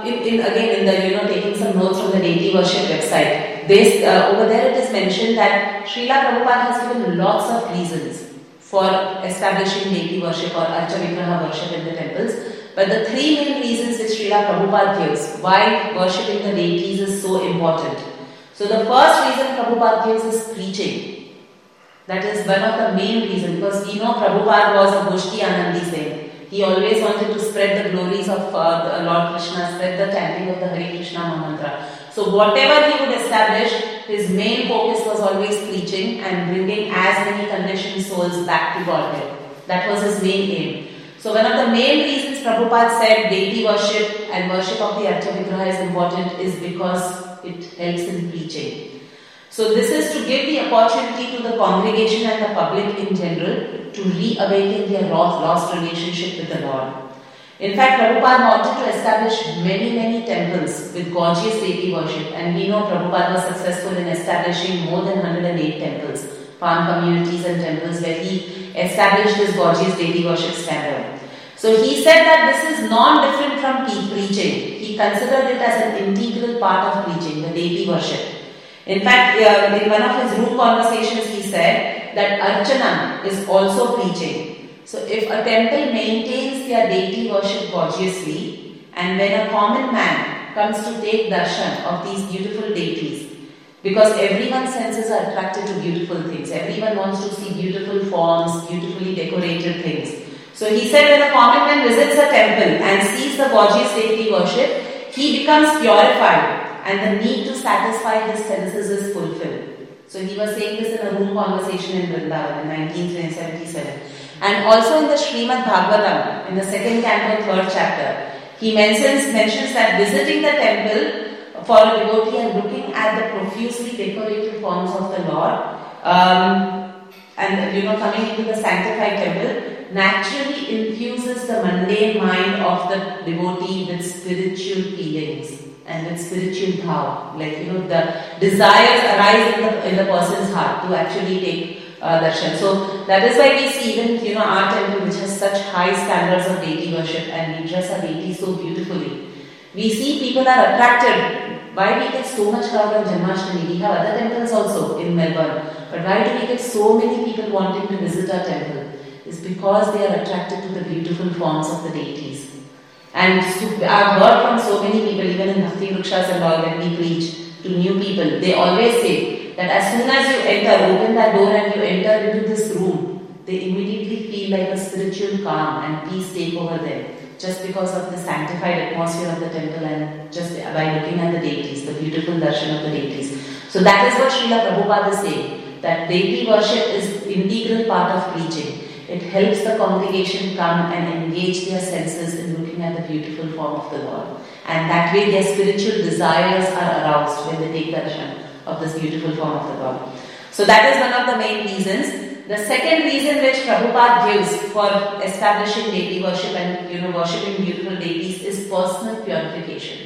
A: taking some notes from the deity worship website, over there it is mentioned that Srila Prabhupada has given lots of reasons for establishing deity worship or Archa Vigraha worship in the temples. But the 3 main reasons which Srila Prabhupada gives why worshipping the deities is so important. So the first reason Prabhupada gives is preaching. That is one of the main reasons, because we know Prabhupada was a Goshti Anandi saint. He always wanted to spread the glories of Lord Krishna, spread the chanting of the Hare Krishna Mahamantra. So whatever he would establish, his main focus was always preaching and bringing as many conditioned souls back to Godhead. That was his main aim. So one of the main reasons Prabhupada said deity worship and worship of the Archa Vigraha is important is because it helps in preaching. So this is to give the opportunity to the congregation and the public in general to reawaken their lost relationship with the Lord. In fact, Prabhupada wanted to establish many temples with gorgeous deity worship, and we know Prabhupada was successful in establishing more than 108 temples, farm communities and temples where he established this gorgeous deity worship standard. So he said that this is non-different from preaching. He considered it as an integral part of preaching, the deity worship. In fact, in one of his room conversations he said that Archana is also preaching. So if a temple maintains their deity worship gorgeously, and when a common man comes to take darshan of these beautiful deities, because everyone's senses are attracted to beautiful things, everyone wants to see beautiful forms, beautifully decorated things. So he said when a common man visits a temple and sees the gorgeous deity worship, he becomes purified and the need to satisfy his senses is fulfilled. So he was saying this in a room conversation in Vrindavan in 1977. And also in the Srimad Bhagavatam, in the 2nd canto, 3rd chapter, he mentions that visiting the temple for a devotee and looking at the profusely decorated forms of the Lord, and coming into the sanctified temple, naturally infuses the mundane mind of the devotee with spiritual feelings and with spiritual bhav. The desires arise in the person's heart to actually take darshan. So that is why we see even our temple, which has such high standards of deity worship, and we dress our deities so beautifully. We see people are attracted. Why we get so much crowd on Janmashtami? We have other temples also in Melbourne. But why do we get so many people wanting to visit our temple? It's because they are attracted to the beautiful forms of the deities. And I've heard from so many people, even in Bhakti Vrikshas and all, when we preach to new people, they always say that as soon as you open that door and you enter into this room, they immediately feel like a spiritual calm and peace take over them, just because of the sanctified atmosphere of the temple and just by looking at the deities, the beautiful darshan of the deities. So that is what Srila Prabhupada is saying, that deity worship is integral part of preaching. It helps the congregation come and engage their senses in looking looking at the beautiful form of the Lord. And that way their spiritual desires are aroused when they take darshan of this beautiful form of the Lord. So that is one of the main reasons. The second reason which Prabhupada gives for establishing deity worship and worshipping beautiful deities is personal purification.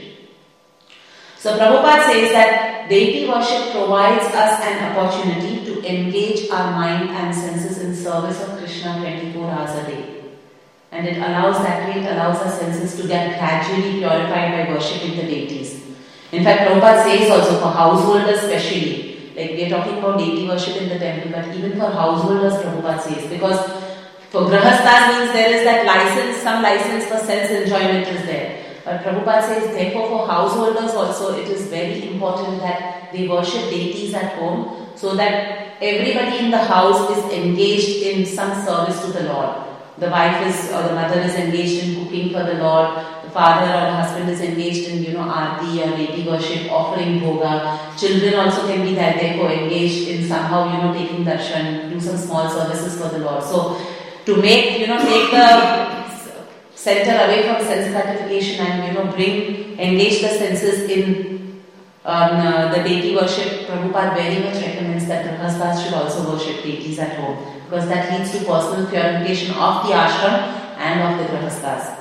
A: So Prabhupada says that deity worship provides us an opportunity to engage our mind and senses in service of Krishna 24 hours a day. And it allows our senses to get gradually purified by worshipping the deities. In fact, Prabhupada says also for householders especially, like we are talking about deity worship in the temple, but even for householders, Prabhupada says, because for grahasthas means there is that license, some license for sense enjoyment is there. But Prabhupada says, therefore for householders also it is very important that they worship deities at home so that everybody in the house is engaged in some service to the Lord. The wife is or the mother is engaged in cooking for the Lord. The father or the husband is engaged in aarti or deity worship, offering bhoga. Children also can be therefore engaged in somehow taking darshan, do some small services for the Lord. So to make take the center away from sense gratification and engage the senses in the deity worship, Prabhupada very much recommends that grahasthas should also worship deities at home, because that leads to personal purification of the ashram and of the grahasthas.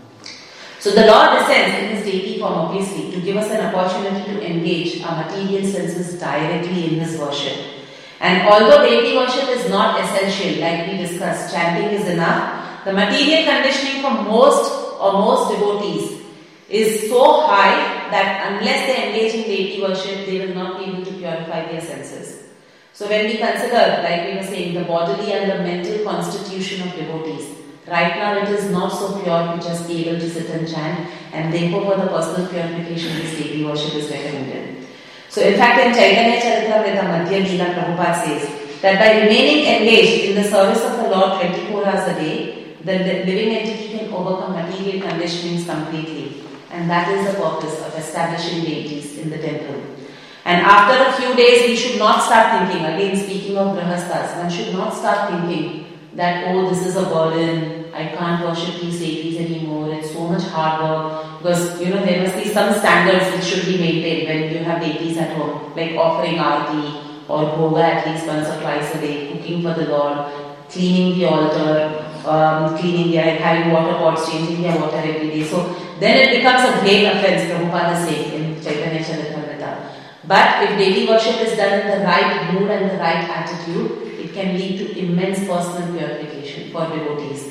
A: So the Lord descends in His deity form obviously to give us an opportunity to engage our material senses directly in His worship. And although deity worship is not essential, like we discussed, chanting is enough, the material conditioning for most devotees is so high that unless they engage in deity worship, they will not be able to purify their senses. So when we consider, like we were saying, the bodily and the mental constitution of devotees, right now it is not so pure to just be able to sit and chant, and therefore for the personal purification this deity worship is recommended. So in fact in Chaitanya Charitamrita Madhya Leela, Prabhupada says that by remaining engaged in the service of the Lord 24 hours a day, the living entity can overcome material conditionings completely. And that is the purpose of establishing deities in the temple. And after a few days, we should not start thinking, again speaking of grahasthas, one should not start thinking that, oh, this is a burden, I can't worship these deities anymore, it's so much hard work. Because, there must be some standards which should be maintained when you have deities at home, like offering aarti or bhoga at least once or twice a day, cooking for the Lord, cleaning the altar, having water pots, changing their water every day. So then it becomes a great offense, Prabhupada is saying in Chaitanya Charitamrita. But if deity worship is done in the right mood and the right attitude, it can lead to immense personal purification for devotees.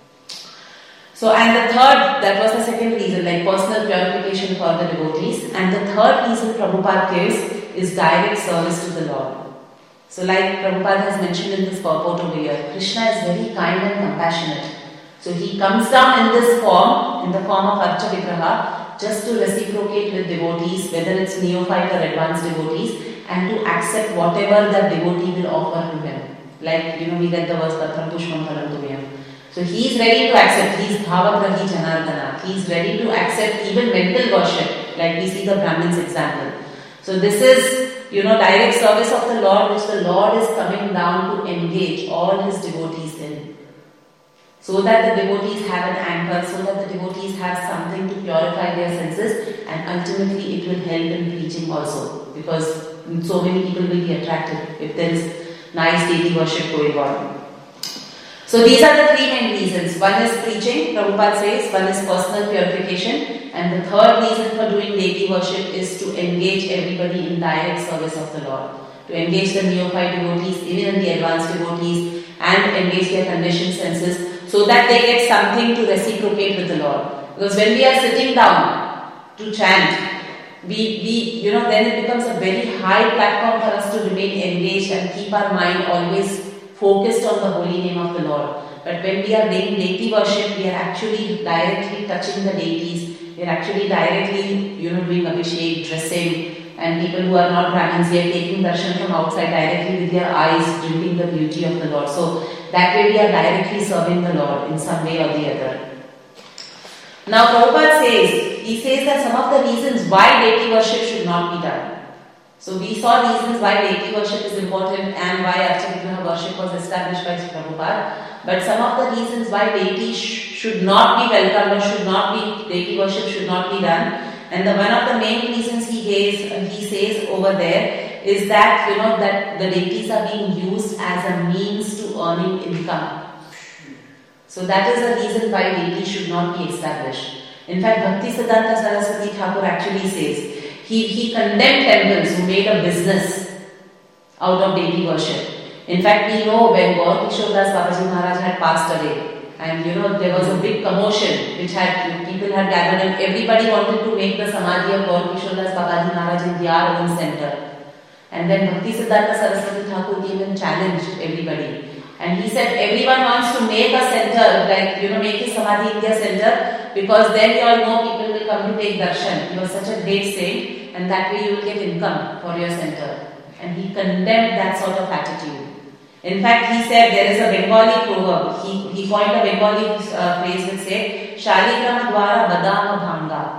A: So, and the third, that was the second reason, like personal purification for the devotees. And the third reason Prabhupada gives is direct service to the Lord. So like Prabhupada has mentioned in this purport over here, Krishna is very kind and compassionate. So he comes down in this form, in the form of Archa Vigraha, just to reciprocate with devotees, whether it's neophyte or advanced devotees, and to accept whatever the devotee will offer to him. Like, we get the verse Patram Pushpam Phalam Tumyam. So he is ready to accept, he is Bhavagrahi Janardana, he is ready to accept even mental worship, like we see the Brahmin's example. So this is direct service of the Lord, which the Lord is coming down to engage all His devotees in. So that the devotees have an anchor, so that the devotees have something to purify their senses, and ultimately it will help in preaching also, because so many people will be attracted if there is nice deity worship going on. So these are the three main reasons. One is preaching, Prabhupada says, one is personal purification, and the third reason for doing deity worship is to engage everybody in direct service of the Lord. To engage the neophyte devotees, even the advanced devotees, and engage their conditioned senses, so that they get something to reciprocate with the Lord. Because when we are sitting down to chant, then it becomes a very high platform for us to remain engaged and keep our mind always focused on the holy name of the Lord. But when we are doing deity worship, we are actually directly touching the deities. We are actually directly, doing abhishek, dressing, and people who are not Brahmins, they are taking darshan from outside directly with their eyes, drinking the beauty of the Lord. So that way we are directly serving the Lord in some way or the other. Now Prabhupada says that some of the reasons why deity worship should not be done. So we saw reasons why deity worship is important and why Archa Vigraha worship was established by Prabhupada. But some of the reasons why deities should not be welcomed or should not be, deity worship should not be done. And one of the main reasons he says over there is that, that the deities are being used as a means to earning income. So that is the reason why deities should not be established. In fact, Bhaktisiddhanta Saraswati Thakur actually says, he condemned temples who made a business out of deity worship. In fact, we know when Gaur Kishore Das Babaji Maharaj had passed away, and there was a big commotion which people had gathered, and everybody wanted to make the Samadhi of Gaur Kishore Das Babaji Maharaj in their own center. And then Bhaktisiddhanta Saraswati Thakur came and challenged everybody. And he said, everyone wants to make a center, make his Samadhi in their center, because then you all know people will come to take darshan. You are such a great saint, and that way you will get income for your center. And he condemned that sort of attitude. In fact, he said there is a Bengali proverb. He coined a Bengali phrase which said, Shaligram Dwara Badama Bhanga.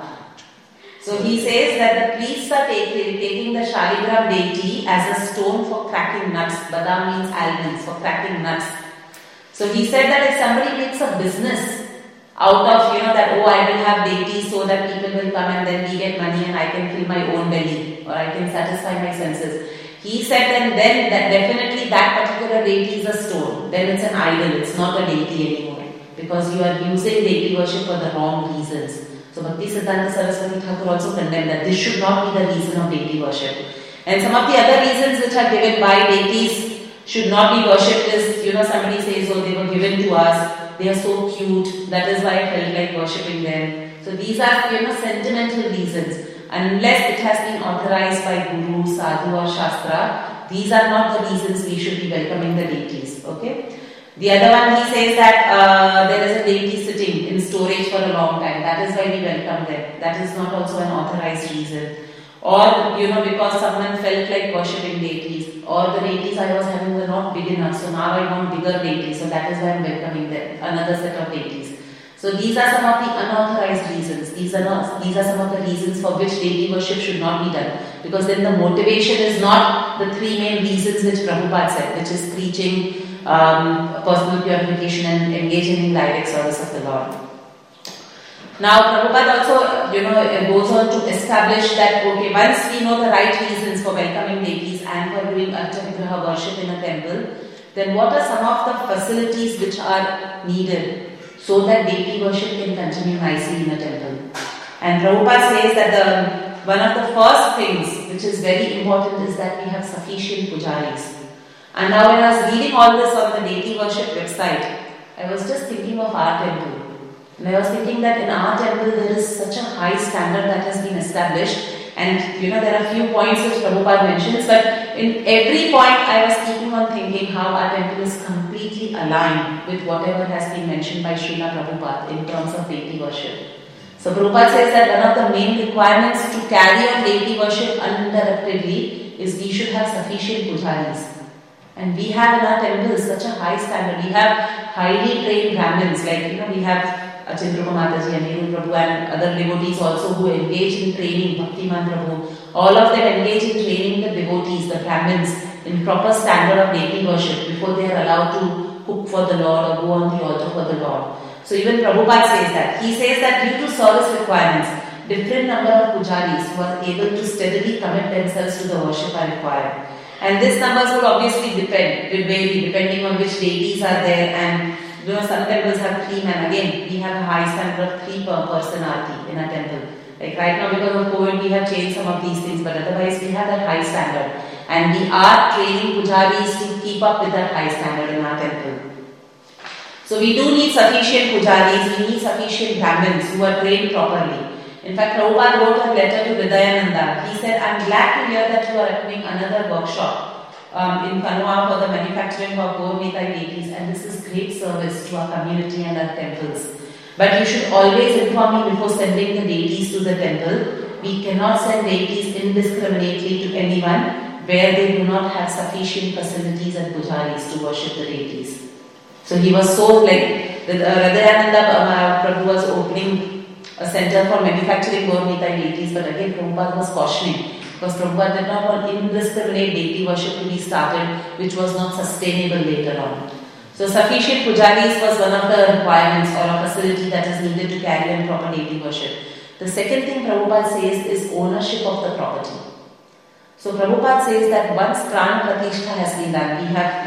A: So he says that the priests are taking the Shaligram deity as a stone for cracking nuts. Badam means almonds, for cracking nuts. So he said that if somebody makes a business out of, that, I will have deities so that people will come and then we get money and I can fill my own belly or I can satisfy my senses. He said then that definitely that particular deity is a stone. Then it's an idol, it's not a deity anymore. Because you are using deity worship for the wrong reasons. So Bhaktisiddhanta Saraswati Thakur also condemned that this should not be the reason of deity worship. And some of the other reasons which are given why deities should not be worshipped is, somebody says, they were given to us, they are so cute, that is why I felt like worshipping them. So these are, sentimental reasons. Unless it has been authorized by Guru, Sadhu or Shastra, these are not the reasons we should be welcoming the deities. Okay. The other one, he says that there is a deity sitting in storage for a long time. That is why we welcome them. That is not also an authorized reason. Or, because someone felt like worshipping deities. Or the deities I was having were not big enough. So now I want bigger deities. So that is why I am welcoming them. Another set of deities. So these are some of the unauthorized reasons. These are some of the reasons for which deity worship should not be done. Because then the motivation is not the three main reasons which Prabhupada said, which is preaching, personal purification and engaging in direct service of the Lord. Now Prabhupada also goes on to establish that once we know the right reasons for welcoming deities and for doing Ashtavigraha worship in a temple, then what are some of the facilities which are needed so that deity worship can continue nicely in a temple? And Prabhupada says that one of the first things which is very important is that we have sufficient pujaris. And now when I was reading all this on the deity worship website, I was just thinking of our temple. And I was thinking that in our temple there is such a high standard that has been established. And there are few points which Prabhupada mentions, but in every point I was keeping on thinking how our temple is completely aligned with whatever has been mentioned by Srila Prabhupada in terms of deity worship. So Prabhupada says that one of the main requirements to carry on deity worship uninterruptedly is we should have sufficient pujaris. And we have in our temples such a high standard. We have highly trained Brahmins, like we have Achindra Mataji and Nehru Prabhu and other devotees also who engage in training, Bhaktiman Prabhu. All of them engage in training the devotees, the Brahmins, in proper standard of deity worship before they are allowed to cook for the Lord or go on the altar for the Lord. So even Prabhupada says that. He says that due to service requirements, different number of pujaris who are able to steadily commit themselves to the worship are required. And these numbers will obviously will vary depending on which deities are there, and some temples have 3 men. Again, we have a high standard of 3 per person arti in our temple. Like right now because of COVID we have changed some of these things, but otherwise we have that high standard. And we are training pujaris to keep up with that high standard in our temple. So we do need sufficient pujaris, we need sufficient Brahmins who are trained properly. In fact, Prabhupada wrote a letter to Hridayananda. He said, I'm glad to hear that you are opening another workshop in Kanwa for the manufacturing of Gaur Nitai deities, and this is great service to our community and our temples. But you should always inform me before sending the deities to the temple. We cannot send deities indiscriminately to anyone where they do not have sufficient facilities and pujaris to worship the deities. So he was so like, Hridayananda Prabhu was opening a center for manufacturing Gaur Nitai deities, but again Prabhupada was cautioning because Prabhupada did not want indiscriminate deity worship to be started, which was not sustainable later on. So sufficient pujaris was one of the requirements or a facility that is needed to carry on proper deity worship. The second thing Prabhupada says is ownership of the property. So Prabhupada says that once Prana Pratishtha has been done, we have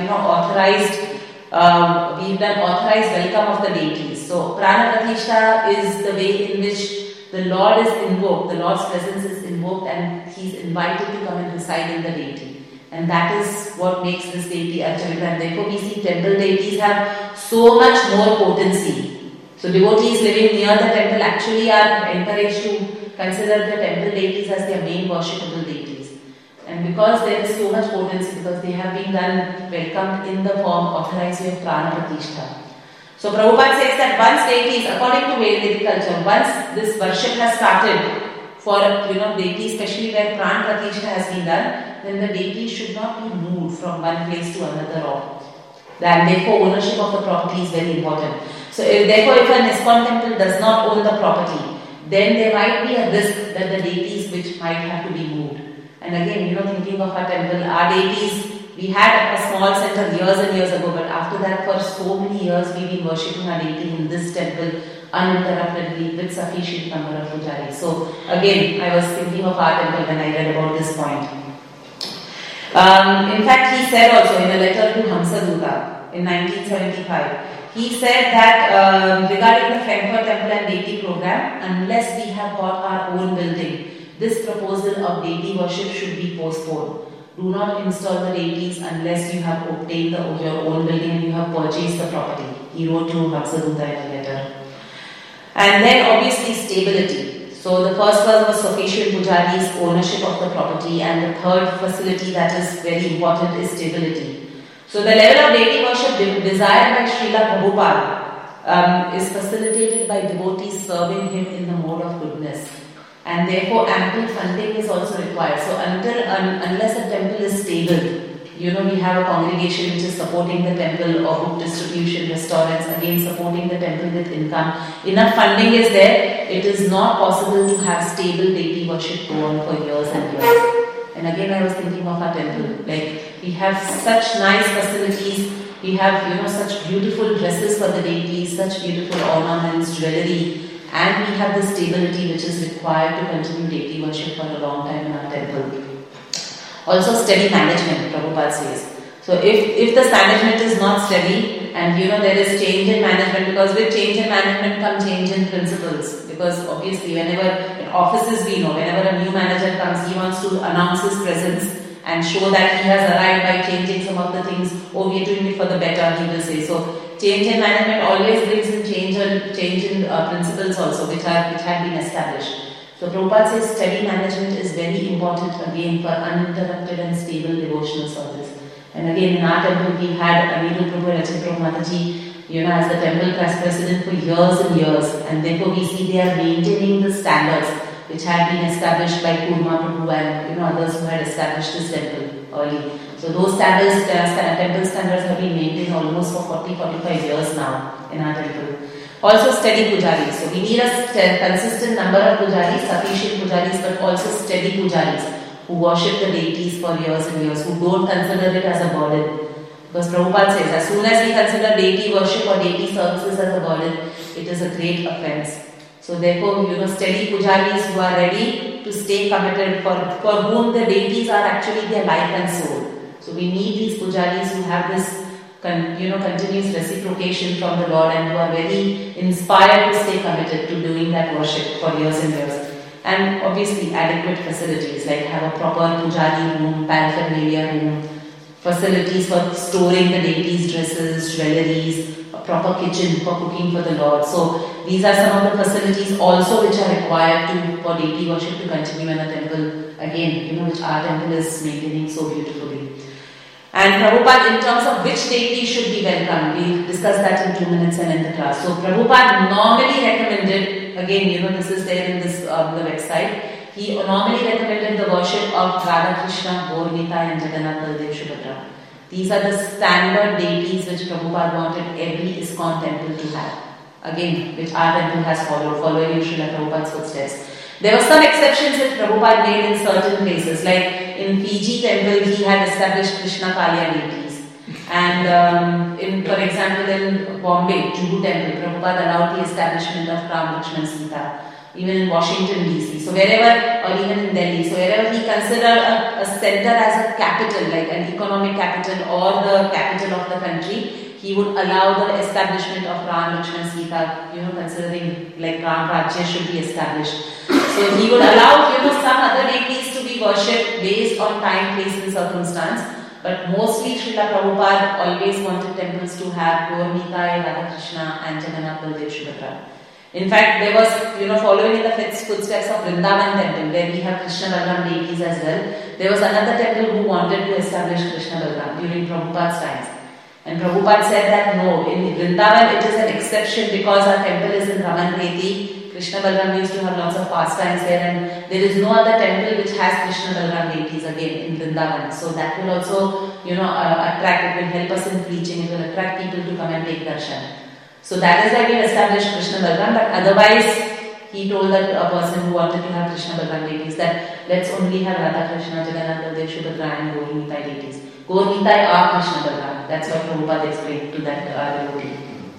A: we've done authorized welcome of the deities. So Prana Pratishtha is the way in which the Lord is invoked, the Lord's presence is invoked and He is invited to come and reside in the deity. And that is what makes this deity Archavita. And therefore we see temple deities have so much more potency. So devotees living near the temple actually are encouraged to consider the temple deities as their main worshipable deities. And because there is so much potency, because they have been welcomed in the form authorized of Prana Pratishtha. So Prabhupada says that once deities, according to Vedic culture, once this worship has started for deity, especially where Prana Pratishtha has been done, then the deity should not be moved from one place to another. And therefore ownership of the property is very important. So therefore if an ISKCON temple does not own the property, then there might be a risk that the deities which might have to be moved. And again, thinking of our temple, our deities, we had a small center years and years ago, but after that for so many years we've been worshipping our deity in this temple uninterruptedly with sufficient number of pujaris. So again, I was thinking of our temple when I read about this point. In fact, he said also in a letter to Hamsaduta in 1975, he said that regarding the Frankfurt Temple and deity program, unless we have got our own building, this proposal of deity worship should be postponed. Do not install the deities unless you have obtained your own building and you have purchased the property. He wrote to Hamsaduta in a letter. And then obviously stability. So the first one was sufficient pujaris, ownership of the property, and the third facility that is very important is stability. So the level of deity worship desired by Srila Prabhupada is facilitated by devotees serving him in the mode of goodness. And therefore ample funding is also required. So unless a temple is stable, we have a congregation which is supporting the temple or book distribution, restaurants, again supporting the temple with income. Enough funding is there, it is not possible to have stable deity worship go on for years and years. And again I was thinking of our temple, we have such nice facilities, we have such beautiful dresses for the deities, such beautiful ornaments, jewelry, and we have the stability which is required to continue deity worship for a long time in our temple. Also steady management, Prabhupada says. So if the management is not steady and there is change in management, because with change in management come change in principles. Because obviously whenever in offices whenever a new manager comes, he wants to announce his presence and show that he has arrived by changing some of the things. Oh, we are doing it for the better, he will say. So change in management always brings in change in principles also which had been established. So Prabhupada says steady management is very important again for uninterrupted and stable devotional service. And again in our temple we had Anirudh Prabhu and Achin Prabhu Mataji as the temple president for years and years, and therefore we see they are maintaining the standards which had been established by Kurma Prabhu and others who had established this temple early. So those temple standards have been maintained almost for 40-45 years now in our temple. Also steady pujaris. So we need a consistent number of pujaris, sufficient pujaris, but also steady pujaris who worship the deities for years and years, who don't consider it as a burden. Because Prabhupada says, as soon as we consider deity worship or deity services as a burden, it is a great offense. So therefore, steady pujaris who are ready to stay committed, for whom the deities are actually their life and soul. So we need these pujaris who have this continuous reciprocation from the Lord and who are very inspired to stay committed to doing that worship for years and years. And obviously adequate facilities like have a proper pujari room, paraphernalia room, facilities for storing the deities' dresses, jewelries, a proper kitchen for cooking for the Lord. So these are some of the facilities also which are required for deity worship to continue in the temple. Again, which our temple is maintaining so beautifully. And Prabhupada, in terms of which deity should be welcomed, we discussed that in 2 minutes and in the class. So Prabhupada normally recommended, again, this is there in this the website, he normally recommended the worship of Radha Krishna, Gaur Nita and Jagannath Baldev Subhadra. These are the standard deities which Prabhupada wanted every ISKCON temple to have. Again, which our temple has following in Srila Prabhupada's footsteps. There were some exceptions that Prabhupada made in certain places, like in Fiji temple he had established Krishna Kalya deities. And for example, in Bombay, Juhu Temple, Prabhupada allowed the establishment of Ram, Lakshman, Sita. Even in Washington DC, so wherever, or even in Delhi, so wherever he considered a center as a capital, like an economic capital or the capital of the country, he would allow the establishment of Ram, Lakshman, Sita, considering like Ram Rajya should be established. So he would allow, some other deities to be worshipped based on time, place and circumstance. But mostly Srila Prabhupada always wanted temples to have Gaur Nitai, Radha Krishna and Jagannath Baldev Subhadra. In fact, there was, following in the footsteps of Vrindavan temple, where we have Krishna Balram deities as well. There was another temple who wanted to establish Krishna Balram during Prabhupada's times. And Prabhupada said that no, in Vrindavan it is an exception because our temple is in Ramanreti. Krishna Balram used to have lots of pastimes there, and there is no other temple which has Krishna Balram deities again in Vrindavan. So that will also, attract, it will help us in preaching, it will attract people to come and take darshan. So that is why we established Krishna Balram, but otherwise he told that a person who wanted to have Krishna Balram deities that let's only have Radha Krishna, Jagannath Baldev Subhadra and Gaur Nitai deities. Gaur Nitai are Krishna Balram. That's what Prabhupada explained to that devotee.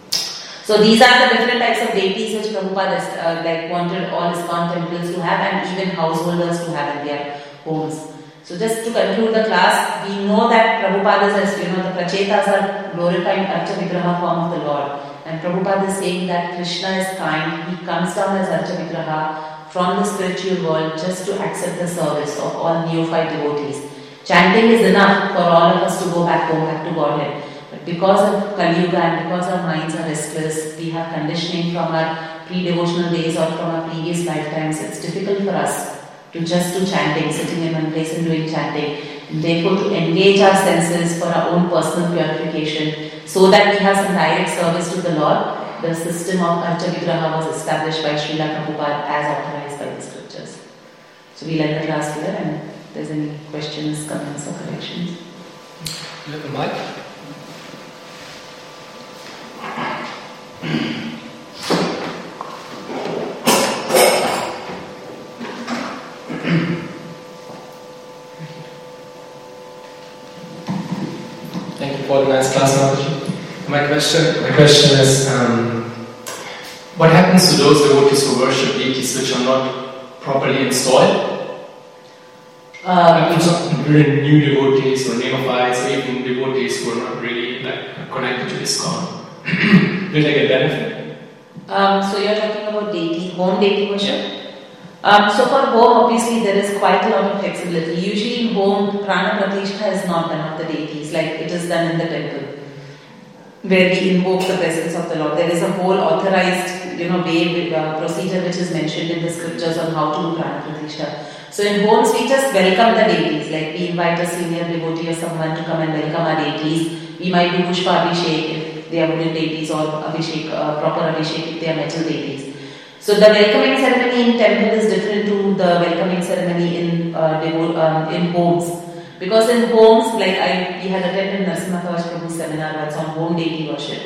A: So these are the different types of deities which Prabhupada wanted all ISKCON temples to have and even householders to have in their homes. So just to conclude the class, we know that Prabhupada says, the Prachetas are glorifying Archa Vigraha form of the Lord. And Prabhupada is saying that Krishna is kind, he comes down as Archa Vigraha from the spiritual world just to accept the service of all neophyte devotees. Chanting is enough for all of us to go back to Godhead. But because of Kali Yuga and because our minds are restless, we have conditioning from our pre-devotional days or from our previous lifetimes, it's difficult for us to just do chanting, sitting in one place and doing chanting. And therefore, to engage our senses for our own personal purification, so that we have some direct service to the Lord, the system of Archa Vigraha was established by Srila Prabhupada as authorized by the scriptures. So we'll end the class here, and if there's any questions, comments or corrections.
B: You have a mic? Thank you for the nice class, Mataji. My question is, what happens to those devotees who worship deities which are not properly installed? Really new devotees or neophytes, or even devotees who are not really connected to ISKCON. Will they get benefit?
A: So you're talking about home deity worship? So for home, obviously there is quite a lot of flexibility. Usually in home, Prana Pratishtha is not done of the deities, like it is done in the temple, where we invoke the presence of the Lord. There is a whole authorized, procedure which is mentioned in the scriptures on how to do Prana Pratishtha. So in homes, we just welcome the deities, like we invite a senior devotee or someone to come and welcome our deities. We might do Pushpa Abhishek if they are wooden deities, or Abhishek, proper Abhishek if they are metal deities. So the welcoming ceremony in temple is different to the welcoming ceremony in homes. Because in homes, we had attended Narasimha Kavach Prabhu's seminar once on home deity worship.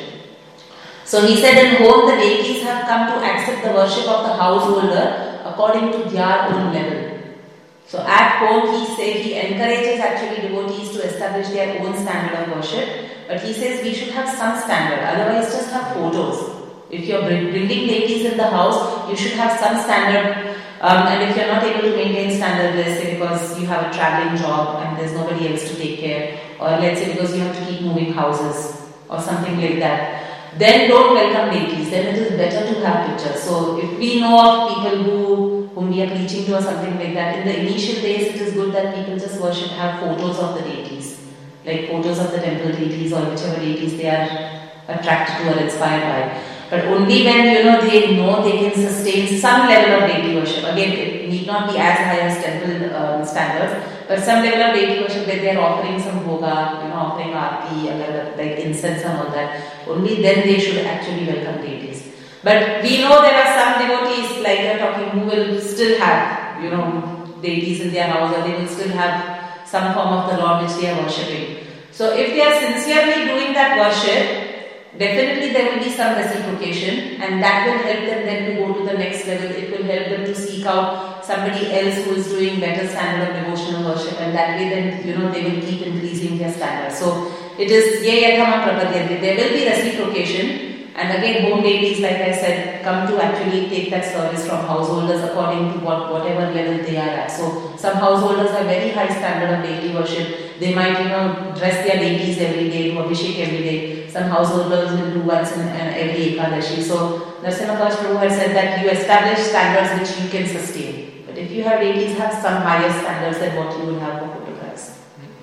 A: So he said in home the deities have come to accept the worship of the householder according to their own level. So at home he encourages actually devotees to establish their own standard of worship, but he says we should have some standard, otherwise just have photos. If you're bringing deities in the house, you should have some standard, and if you're not able to maintain standard, let's say because you have a traveling job and there's nobody else to take care, or let's say because you have to keep moving houses or something like that, then don't welcome deities. Then it is better to have pictures. So if we know of people whom we are preaching to or something like that, in the initial days it is good that people just worship, have photos of the deities, like photos of the temple deities or whichever deities they are attracted to or inspired by. But only when they know they can sustain some level of deity worship. Again, it need not be as high as temple standards, but some level of deity worship where they are offering some bhoga, offering aarti, like incense and all that. Only then they should actually welcome deities. But we know there are some devotees, like you're talking, who will still have, deities in their house, or they will still have some form of the Lord which they are worshipping. So if they are sincerely doing that worship, definitely there will be some reciprocation, and that will help them then to go to the next level. It will help them to seek out somebody else who is doing better standard of devotional worship, and that way then they will keep increasing their standard. So it is yayathama prapadyante. There will be reciprocation. And again, home deities, like I said, come to actually take that service from householders according to whatever level they are at. So some householders have very high standard of deity worship. They might, dress their deities every day, do abhishek every day. Some householders will do once in every Ekadashi. So Narasimha Prabhu had said that you establish standards which you can sustain. But if you have deities have some higher standards than what you will have for photographs.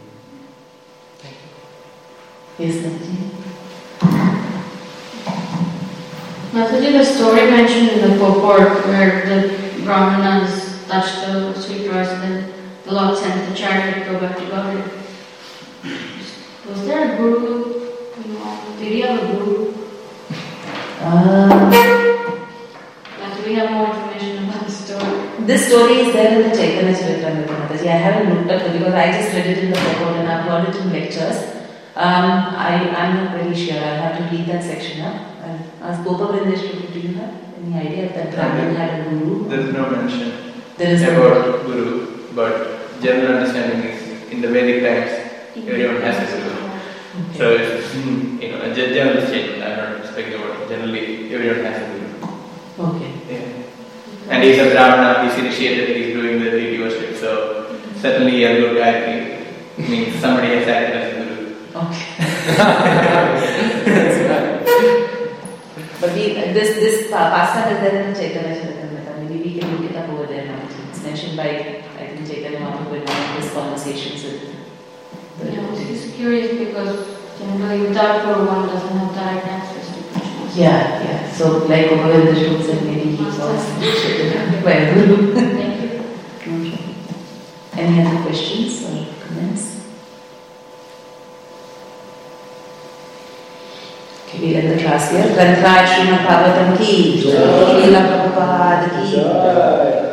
A: Yes, Nanji.
C: Mataji, the story mentioned in the purport where the Brahmanas touched the sweet rice and then the Lord sent the chariot to go back to Gauri. Was there a guru? Did he have a guru? Do we have more information about the story?
A: This story is there in the Chaitanya Charitamrita, Mataji. I haven't looked at it because I just read it in the purport and I've heard it in lectures. I'm not very sure. I'll have to read that section up. As Gopa Vrindesh, do you have any idea if that Brahmin had a guru?
D: There is no mention
A: about
D: guru, but general understanding is in the Vedic times, everyone has a guru.
A: Okay.
D: So it's a general statement. I'm not speaking about generally everyone has a guru.
A: Okay.
D: Yeah. And he's a Brahmana, he's initiated, he's doing the deity worship, so certainly a good guy means somebody has acted as a guru.
A: Okay. But this pastime is there in Chaitanya Charitamrita. Maybe we can look it up over there now. It's mentioned by, I think, Chaitanya Mahaprabhu in one of his conversations with the
C: I was just curious because generally without guru one doesn't have direct access to Krishna.
A: Yeah. So like Gopa Vrindesh said, maybe he was by a guru.
C: Thank you.
A: Okay. Any other questions or comments? We end the class here. Granthra Srimad Bhagavatam ki, Srila Prabhupada ki.